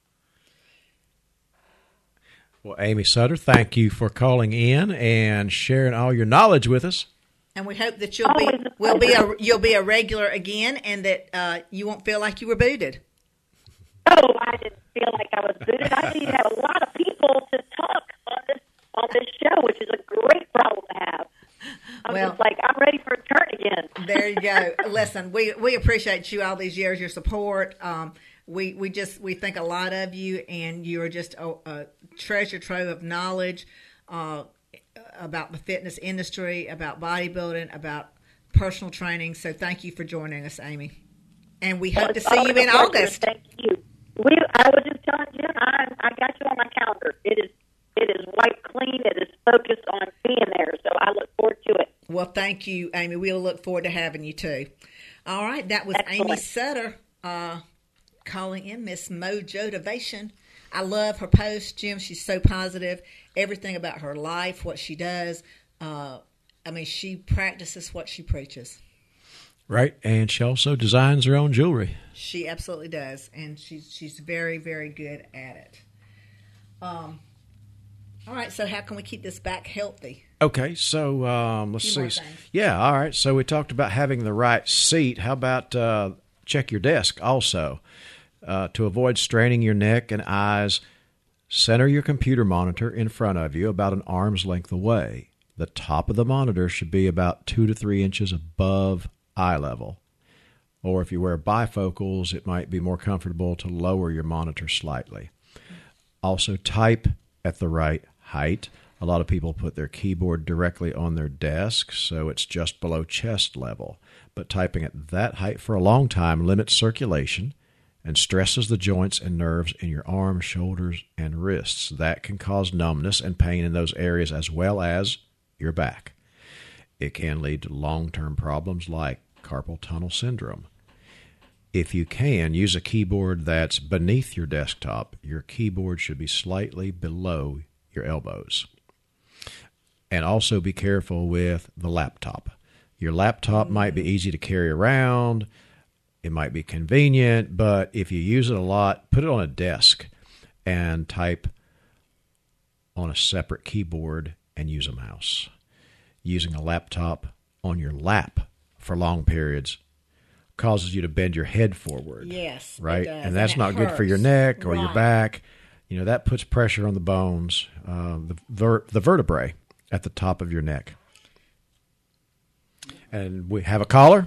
S15: Well, Amy Sutter, thank you for calling in and sharing all your knowledge with us.
S14: And we hope that you'll be a regular again, and that you won't feel like you were booted.
S18: Oh, I didn't feel like I was booted. I need to have a lot of people to talk on this show, which is a great problem to have. I'm ready for a turn again.
S14: There you go. Listen, we appreciate you all these years, your support. We think a lot of you, and you are just a treasure trove of knowledge about the fitness industry, about bodybuilding, about personal training. So thank you for joining us, Amy. And we hope to see you in August.
S18: Thank you. I was just telling Jim, I got you on my calendar. It is white clean. It is focused on being there. So I look forward to it.
S14: Well, thank you, Amy. We'll look forward to having you too. All right, that was Excellent. Amy Sutter calling in, Miss Mojo-Tivation. I love her post, Jim. She's so positive. Everything about her life, what she does. She practices what she preaches.
S15: Right, and she also designs her own jewelry.
S14: She absolutely does, and she's very, very good at it. All right, so how can we keep this back healthy?
S15: Okay, so let's see. Yeah, all right. So we talked about having the right seat. How about check your desk also? To avoid straining your neck and eyes, center your computer monitor in front of you about an arm's length away. The top of the monitor should be about 2 to 3 inches above eye level. Or if you wear bifocals, it might be more comfortable to lower your monitor slightly. Also, type at the right height. A lot of people put their keyboard directly on their desk, so it's just below chest level. But typing at that height for a long time limits circulation and stresses the joints and nerves in your arms, shoulders, and wrists. That can cause numbness and pain in those areas as well as your back. It can lead to long-term problems like carpal tunnel syndrome. If you can, use a keyboard that's beneath your desktop. Your keyboard should be slightly below your elbows. And also be careful with the laptop. Your laptop might be easy to carry around. It might be convenient, but if you use it a lot, put it on a desk and type on a separate keyboard and use a mouse. Using a laptop on your lap for long periods causes you to bend your head forward.
S17: Yes,
S15: right?
S17: It does.
S15: And that's not good for your neck or your back. You know, that puts pressure on the bones, the vertebrae at the top of your neck. And we have a caller.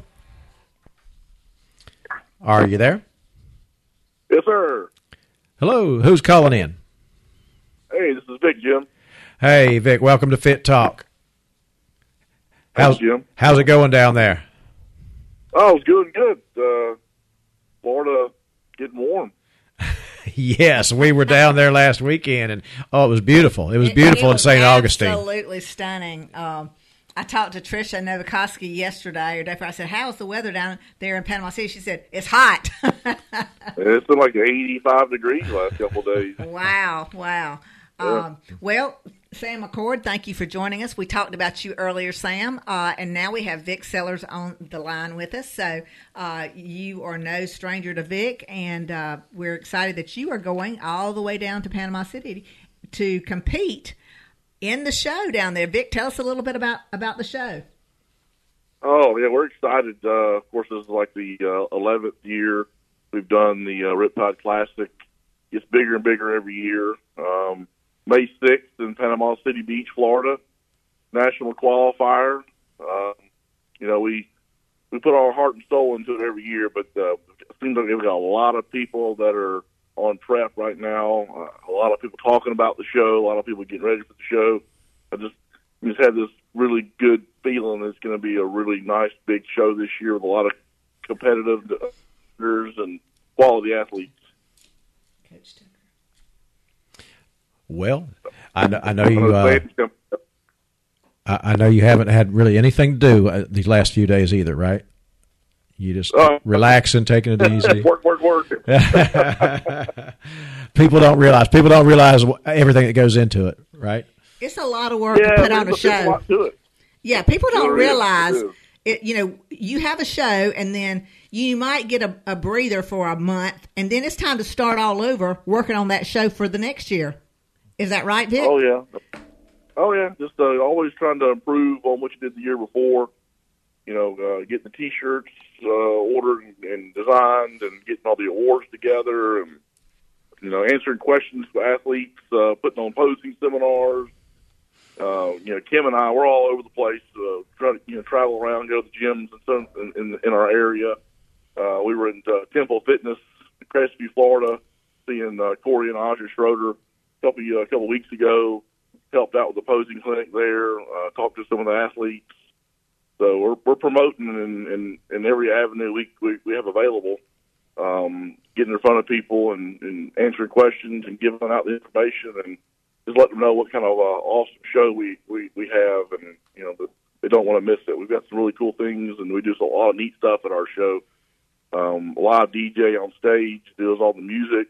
S15: Are you there?
S19: Yes, sir.
S15: Hello. Who's calling in?
S19: Hey, this is Vic, Jim.
S15: Hey, Vic. Welcome to Fit Talk. How's it going down there?
S19: Oh, it's good. Florida getting warm.
S15: Yes, we were down there last weekend, and it was beautiful. It was beautiful in St. Augustine.
S17: Absolutely stunning. I talked to Tricia Novakoski yesterday or day before. I said, "How's the weather down there in Panama City?" She said, "It's hot."
S19: It's been like 85 degrees the last couple of days.
S17: Wow.
S19: Yeah.
S17: Well, Sam McCord, thank you for joining us. We talked about you earlier, Sam, and now we have Vic Sellers on the line with us. So you are no stranger to Vic, and we're excited that you are going all the way down to Panama City to compete in the show down there. Vic, tell us a little bit about the show.
S19: Oh, yeah, we're excited. Of course, this is like the 11th year we've done the Riptide Classic. It's bigger and bigger every year. May 6th in Panama City Beach, Florida, national qualifier. We put our heart and soul into it every year, but it seems like we've got a lot of people that are on prep right now. A lot of people talking about the show. A lot of people getting ready for the show. I just had this really good feeling it's going to be a really nice big show this year with a lot of competitive and quality athletes.
S17: Coach Tucker.
S15: Well, I know you. I know you haven't had really anything to do these last few days either, right? You just relaxing, taking it easy.
S19: Work.
S15: People don't realize everything that goes into it, right?
S17: It's a lot of work to put on a show. Yeah, people don't realize it. You have a show, and then you might get a breather for a month, and then it's time to start all over working on that show for the next year. Is that right, Vic?
S19: Oh yeah. Just always trying to improve on what you did the year before. Getting the T-shirts ordered and designed, and getting all the awards together, and answering questions for athletes, putting on posing seminars. Kim and I, we're all over the place. Try to travel around, go to the gyms and in our area. We were in Temple Fitness, Crestview, Florida, seeing Corey and Audrey Schroeder a couple weeks ago. Helped out with the posing clinic there. Talked to some of the athletes. So we're promoting in every avenue we have available. Getting in front of people and answering questions and giving out the information and just let them know what kind of awesome show we have, and they don't want to miss it. We've got some really cool things, and we do a lot of neat stuff at our show. Live DJ on stage does all the music.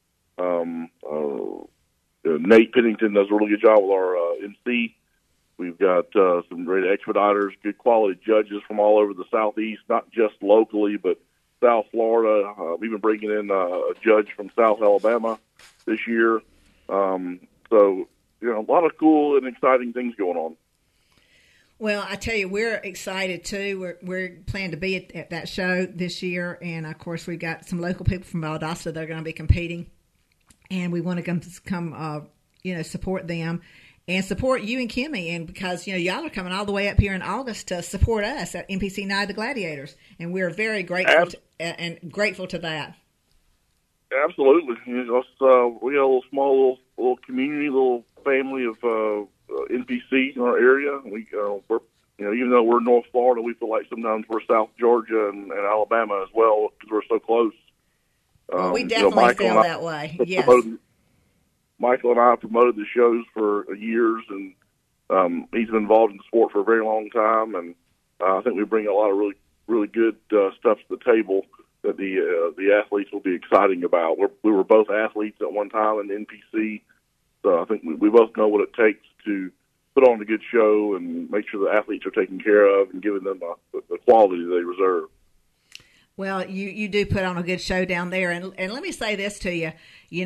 S19: Nate Pennington does a really good job with our MC. We've got some great expediters, good quality judges from all over the Southeast, not just locally, but South Florida. We've been bringing in a judge from South Alabama this year. So, a lot of cool and exciting things going on.
S17: Well, I tell you, we're excited, too. We're planning to be at that show this year. And, of course, we've got some local people from Valdosta that are going to be competing. And we want to come support them and support you and Kimmy. And because, y'all are coming all the way up here in August to support us at NPC Night of the Gladiators. And we're very grateful grateful to that.
S19: Absolutely. We got a little little community, little family of NPC in our area. We're even though we're North Florida, we feel like sometimes we're South Georgia and Alabama as well because we're so close.
S17: We definitely feel that way. Yes.
S19: Michael and I promoted the shows for years, and he's been involved in the sport for a very long time. And I think we bring a lot of really good stuff to the table that the athletes will be exciting about. We were both athletes at one time in NPC, so I think we both know what it takes to put on a good show and make sure the athletes are taken care of and giving them the quality they deserve.
S17: Well, you do put on a good show down there, and let me say this to you,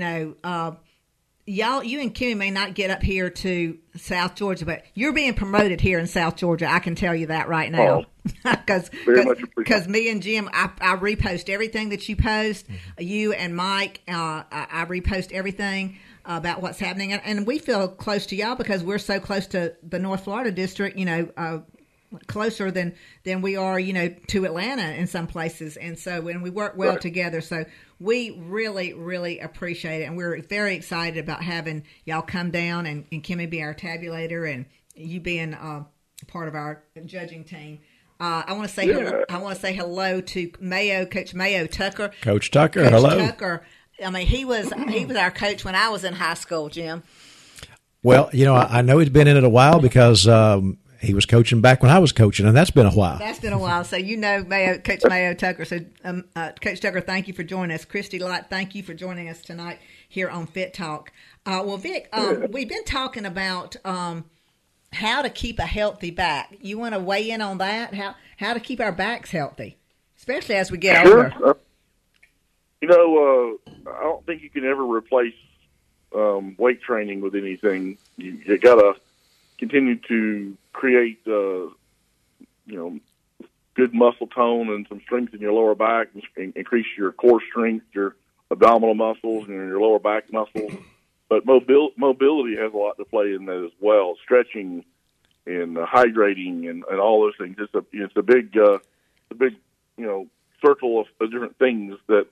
S17: y'all, you and Kimmy may not get up here to South Georgia, but you're being promoted here in South Georgia. I can tell you that right now. Because me and Jim, I repost everything that you post. You and Mike, I repost everything about what's happening. And we feel close to y'all because we're so close to the North Florida district, closer than we are, to Atlanta in some places. And so when we work well together, so we really, really appreciate it. And we're very excited about having y'all come down and Kimmy be our tabulator and you being part of our judging team. I want to say hello to Mayo, Coach Mayo Tucker.
S15: Coach Tucker, hello.
S17: Tucker. I mean, he was our coach when I was in high school, Jim.
S15: Well, I know he's been in it a while because he was coaching back when I was coaching, and that's been a while.
S17: That's been a while. So Coach Mayo Tucker. So Coach Tucker, thank you for joining us. Christy Lott, thank you for joining us tonight here on Fit Talk. Well, Vic, we've been talking about how to keep a healthy back. You want to weigh in on that? How to keep our backs healthy, especially as we get older?
S19: I don't think you can ever replace weight training with anything. You got to continue to create, good muscle tone and some strength in your lower back, and increase your core strength, your abdominal muscles, and your lower back muscles. But mobility has a lot to play in that as well. Stretching and hydrating and all those things. It's a big circle of different things that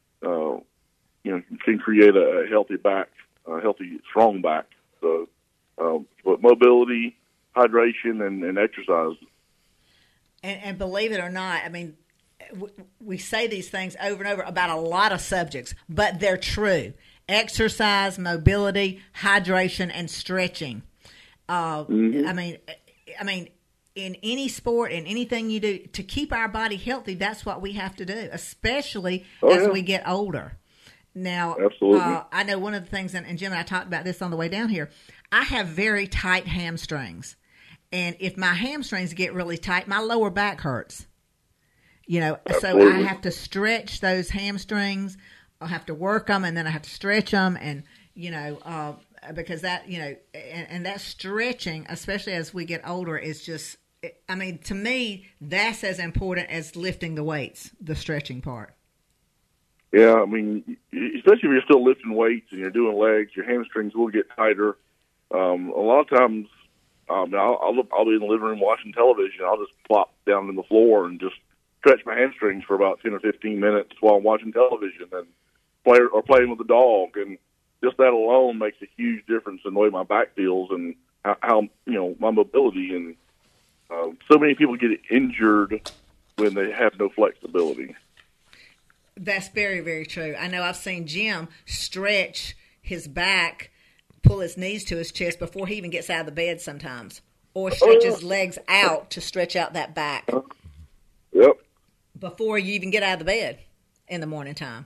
S19: can create a healthy back, a healthy, strong back. So, but mobility, hydration, and exercise.
S17: And believe it or not, I mean, we say these things over and over about a lot of subjects, but they're true. Exercise, mobility, hydration, and stretching. I mean, in any sport, in anything you do, to keep our body healthy, that's what we have to do, especially as we get older. Now, I know one of the things, and Jim and I talked about this on the way down here, I have very tight hamstrings. And if my hamstrings get really tight, my lower back hurts. So I have to stretch those hamstrings. I'll have to work them, and then I have to stretch them, and because that and that stretching, especially as we get older, is just. I mean, to me, that's as important as lifting the weights. The stretching part.
S19: Yeah, I mean, especially if you're still lifting weights and you're doing legs, your hamstrings will get tighter. A lot of times, I'll be in the living room watching television. I'll just plop down on the floor and just stretch my hamstrings for about 10 or 15 minutes while I'm watching television and playing with the dog. And just that alone makes a huge difference in the way my back feels and how my mobility. And so many people get injured when they have no flexibility.
S17: That's very, very true. I know I've seen Jim stretch his back, pull his knees to his chest before he even gets out of the bed sometimes, or stretch his legs out to stretch out that back.
S19: Yep.
S17: Before you even get out of the bed in the morning time.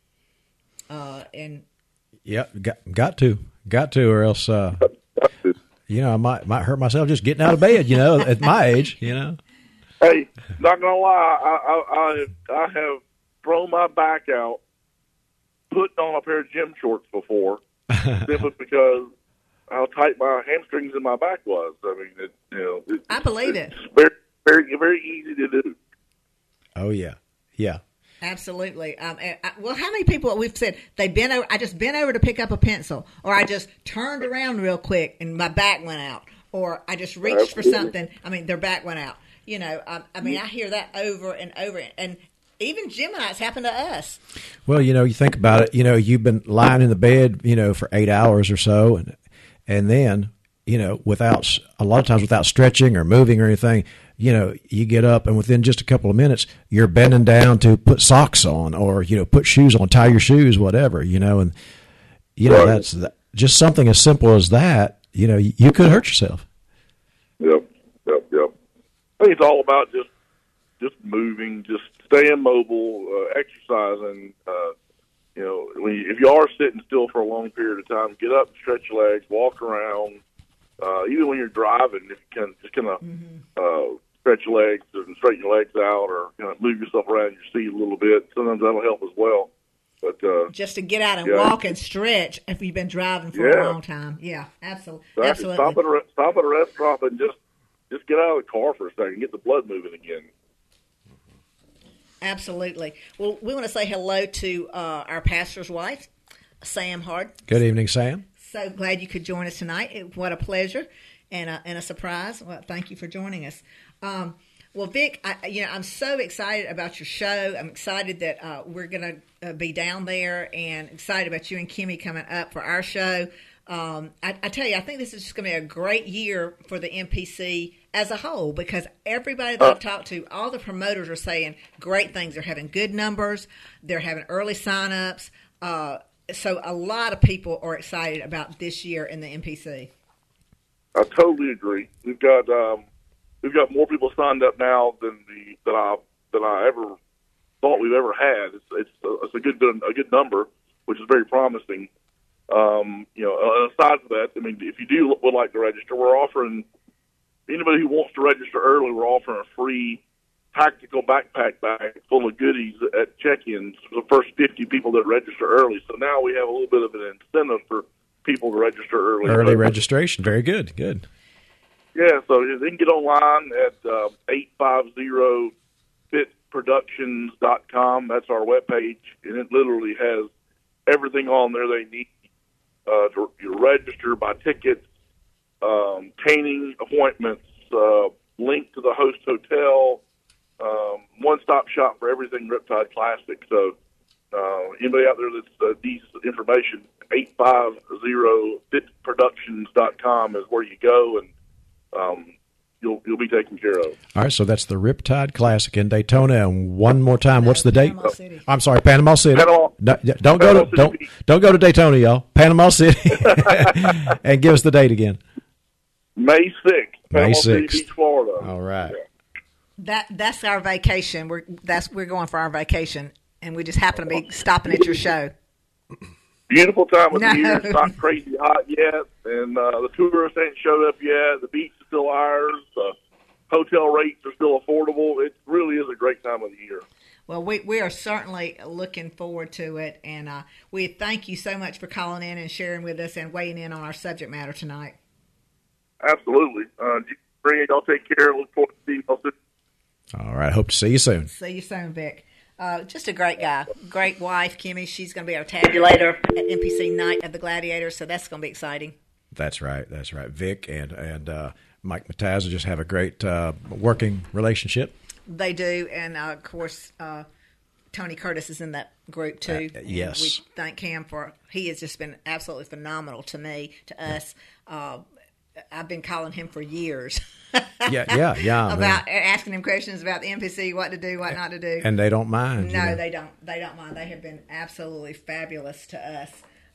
S15: Got to, or else, I might hurt myself just getting out of bed, at my age,
S19: Hey, not gonna lie, I have thrown my back out, putting on a pair of gym shorts before, simply because how tight my hamstrings and my back was. I mean,
S17: I believe it.
S19: Very, very, very easy to do.
S15: Oh yeah.
S17: Absolutely. Well, how many people we've said I just bent over to pick up a pencil, or I just turned around real quick and my back went out, or I just reached for something. I mean, their back went out. I mean, I hear that over and over, and Even Jim and I, it's happened to us.
S15: Well, you think about it. You've been lying in the bed, for 8 hours or so, and then, without a lot of times without stretching or moving or anything, you get up and within just a couple of minutes, you're bending down to put socks on or put shoes on, tie your shoes, whatever, and that's just something as simple as that. You could hurt yourself.
S19: Yep. I think it's all about just moving, just staying mobile, exercising. If you are sitting still for a long period of time, get up, stretch your legs, walk around. Even when you're driving, if you can, just kind of stretch your legs and straighten your legs out, or move yourself around your seat a little bit. Sometimes that'll help as well. But
S17: just to get out and walk and stretch if you've been driving for a long time. Yeah, absolutely.
S19: Exactly. Stop at a rest stop and just get out of the car for a second, get the blood moving again.
S17: Absolutely. Well, we want to say hello to our pastor's wife, Sam Hard.
S15: Good evening, Sam.
S17: So glad you could join us tonight. What a pleasure and a surprise. Well, thank you for joining us. Well, Vic, I'm so excited about your show. I'm excited that we're going to be down there, and excited about you and Kimmy coming up for our show. I tell you, I think this is just going to be a great year for the MPC as a whole, because everybody that I've talked to, all the promoters are saying great things. They're having good numbers. They're having early sign-ups. So a lot of people are excited about this year in the MPC.
S19: I totally agree. We've got more people signed up now than I ever thought we've ever had. It's a good number, which is very promising. Aside from that, if you would like to register, we're offering anybody who wants to register early. We're offering a free tactical backpack bag full of goodies at check-ins for the first 50 people that register early. So now we have a little bit of an incentive for people to register early.
S15: Early registration, very good. Good.
S19: Yeah, so they can get online at 850fitproductions.com. That's our webpage, and it literally has everything on there they need to register, buy tickets, painting appointments, link to the host hotel, one-stop shop for everything Riptide Classic. So anybody out there that needs information, 850fitproductions.com is where you go, and you'll be taken care of.
S15: All right, so that's the Riptide Classic in Daytona. And one more time, what's the date?
S17: City.
S15: I'm sorry, Panama City. Don't go to Daytona, y'all. Panama City. And give us the date again.
S19: May 6th.
S15: May 6th.
S19: City Beach, Florida.
S15: All right.
S17: That's our vacation. We're going for our vacation, and we just happen to be stopping at your show.
S19: Beautiful time of the year. It's not crazy hot yet, and the tourists ain't showed up yet. The beach is still ours. Hotel rates are still affordable. It really is a great time of the year.
S17: Well, we are certainly looking forward to it, and we thank you so much for calling in and sharing with us and weighing in on our subject matter tonight.
S19: Absolutely. Y'all take care. Look forward to seeing you soon.
S15: All right. Hope to see you soon.
S17: See you soon, Vic. Just a great guy. Great wife, Kimmy. She's going to be our tabulator at MPC Night of the Gladiators, so that's going to be exciting.
S15: That's right. Vic and Mike Matazza just have a great working relationship.
S17: They do, and of course, Tony Curtis is in that group too.
S15: Yes.
S17: We thank him he has just been absolutely phenomenal to me, to us. I've been calling him for years.
S15: Yeah.
S17: About asking him questions about the MPC, what to do, what not to do.
S15: And they don't mind.
S17: No, they don't. They don't mind. They have been absolutely fabulous to us,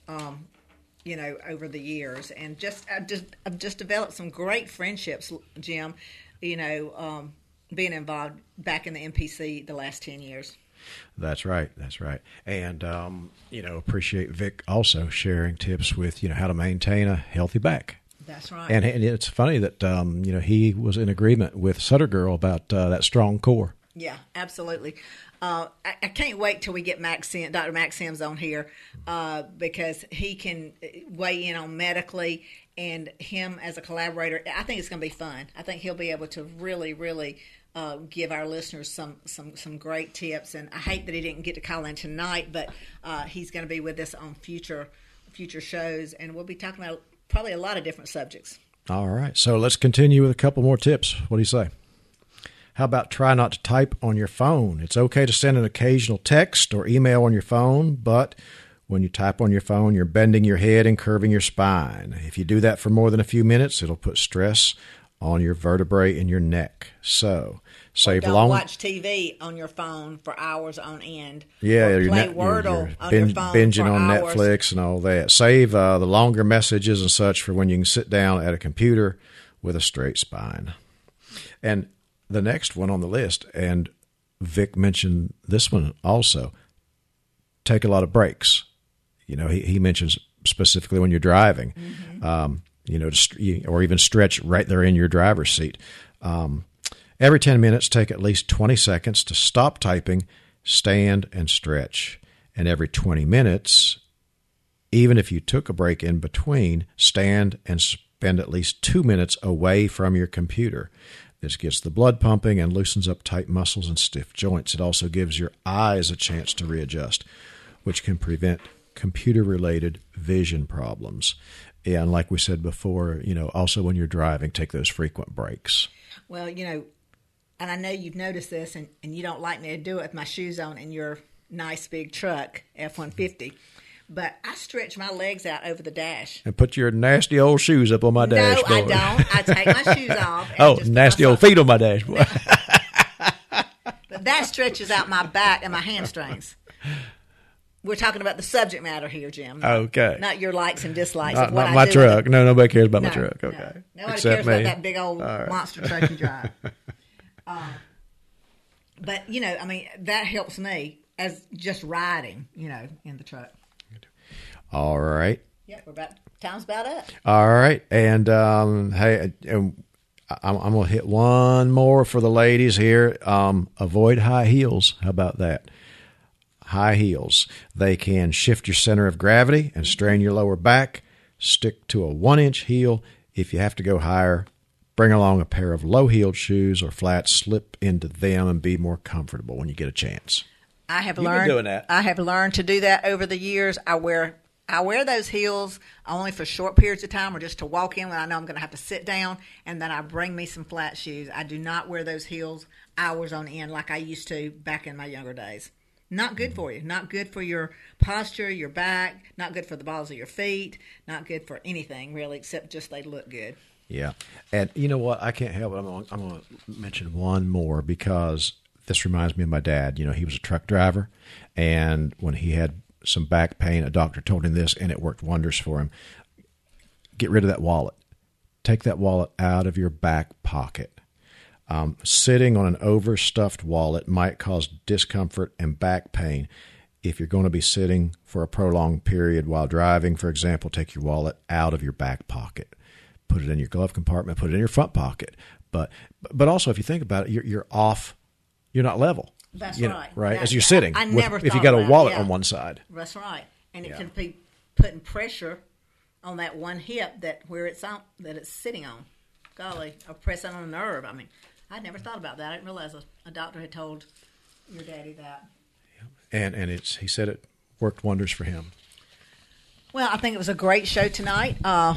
S17: over the years, and just developed some great friendships, Jim. Being involved back in the MPC the last 10 years.
S15: That's right. And, appreciate Vic also sharing tips with, how to maintain a healthy back.
S17: That's right.
S15: And it's funny that, he was in agreement with Sutter Girl about that strong core.
S17: Yeah, absolutely. I can't wait till we get Dr. Max Sims on here because he can weigh in on medically, and him as a collaborator. I think it's going to be fun. I think he'll be able to really, really give our listeners some great tips. And I hate that he didn't get to call in tonight, but he's going to be with us on future shows, and we'll be talking about probably a lot of different subjects.
S15: All right. So let's continue with a couple more tips. What do you say? How about try not to type on your phone? It's okay to send an occasional text or email on your phone, but when you type on your phone, you're bending your head and curving your spine. If you do that for more than a few minutes, it'll put stress on your vertebrae in your neck. So save
S17: don't
S15: long.
S17: watch TV on your phone for hours on end.
S15: Yeah,
S17: or
S15: you're,
S17: play
S15: you're
S17: Wordle on your phone
S15: binging
S17: for
S15: on
S17: hours.
S15: Netflix and all that. Save the longer messages and such for when you can sit down at a computer with a straight spine. And the next one on the list, and Vic mentioned this one also, take a lot of breaks. You know, he mentions specifically when you're driving, or even stretch right there in your driver's seat. Every 10 minutes, take at least 20 seconds to stop typing, stand, and stretch. And every 20 minutes, even if you took a break in between, stand and spend at least 2 minutes away from your computer. This gets the blood pumping and loosens up tight muscles and stiff joints. It also gives your eyes a chance to readjust, which can prevent computer-related vision problems. And like we said before, also when you're driving, take those frequent breaks.
S17: Well, and I know you've noticed this, and you don't like me to do it with my shoes on in your nice big truck, F-150, but I stretch my legs out over the dash.
S15: And put your nasty old shoes up on my dashboard.
S17: No, I don't. I take my shoes off.
S15: And just nasty old feet on my dashboard.
S17: But that stretches out my back and my hamstrings. We're talking about the subject matter here, Jim.
S15: Okay.
S17: Not your likes and dislikes
S15: not
S17: of what I
S15: my
S17: do.
S15: truck. No, nobody cares about my truck. Okay.
S17: No. Nobody
S15: Except
S17: cares
S15: me.
S17: about that big old monster truck you drive. But, that helps me as just riding, in the truck.
S15: All right.
S17: Yeah, time's about up.
S15: All right. And, hey, I'm going to hit one more for the ladies here. Avoid high heels. How about that? High heels. They can shift your center of gravity and strain your lower back. Stick to a 1-inch heel. If you have to go higher, bring along a pair of low-heeled shoes or flats. Slip into them and be more comfortable when you get a chance.
S17: I have
S15: You've
S17: learned
S15: been doing that.
S17: I have learned to do that over the years. I wear those heels only for short periods of time or just to walk in when I know I'm going to have to sit down, and then I bring me some flat shoes. I do not wear those heels hours on end like I used to back in my younger days. Not good for you. Not good for your posture, your back, not good for the balls of your feet, not good for anything really except just they look good.
S15: Yeah. And you know what? I can't help it. I'm going to mention one more because this reminds me of my dad. He was a truck driver, and when he had some back pain, a doctor told him this, and it worked wonders for him. Get rid of that wallet. Take that wallet out of your back pocket. Sitting on an overstuffed wallet might cause discomfort and back pain. If you're going to be sitting for a prolonged period while driving, for example, take your wallet out of your back pocket. Put it in your glove compartment, put it in your front pocket. But also, if you think about it, you're off. You're not level.
S17: That's right.
S15: Right, as you're sitting.
S17: I never
S15: if you
S17: thought
S15: got a
S17: about
S15: wallet
S17: it,
S15: on one side.
S17: That's right, and it can be putting pressure on that one hip that it's sitting on. Golly, or pressing on a nerve. I never thought about that. I didn't realize a doctor had told your daddy that.
S15: And he said it worked wonders for him.
S17: Well, I think it was a great show tonight.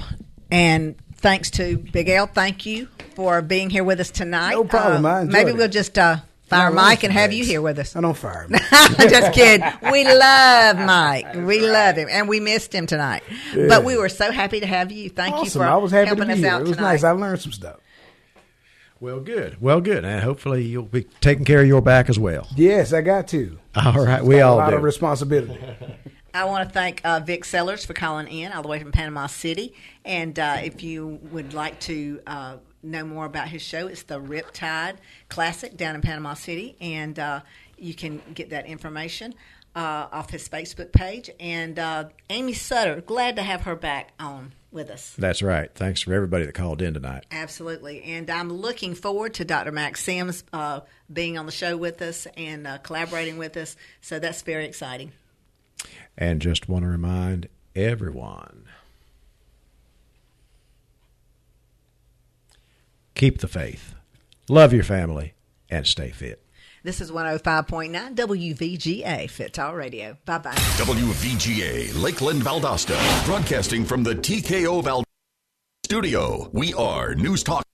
S17: And thanks to Big L. Thank you for being here with us tonight.
S20: No problem. I enjoyed
S17: maybe
S20: it.
S17: We'll just fire Mike and have you here with us.
S20: I don't fire him.
S17: Just kidding. We love Mike. We love him. And we missed him tonight.
S20: Yeah.
S17: But we were so happy to have you. Thank you for
S20: I was happy
S17: helping
S20: to be
S17: us
S20: here.
S17: out
S20: It was
S17: tonight.
S20: nice. I learned some stuff.
S15: Well, good. And hopefully you'll be taking care of your back as well.
S20: Yes, I got to.
S15: All right. We all do.
S20: A lot of responsibility.
S17: I want to thank Vic Sellers for calling in all the way from Panama City. And if you would like to know more about his show, it's the Riptide Classic down in Panama City. And you can get that information off his Facebook page. And Amy Sutter, glad to have her back on with us.
S15: That's right. Thanks for everybody that called in tonight.
S17: Absolutely. And I'm looking forward to Dr. Max Sims being on the show with us and collaborating with us. So that's very exciting.
S15: And just want to remind everyone, keep the faith, love your family, and stay fit.
S17: This is 105.9 WVGA Fit Talk Radio. Bye-bye.
S10: WVGA Lakeland Valdosta, broadcasting from the TKO Valdosta studio. We are News Talk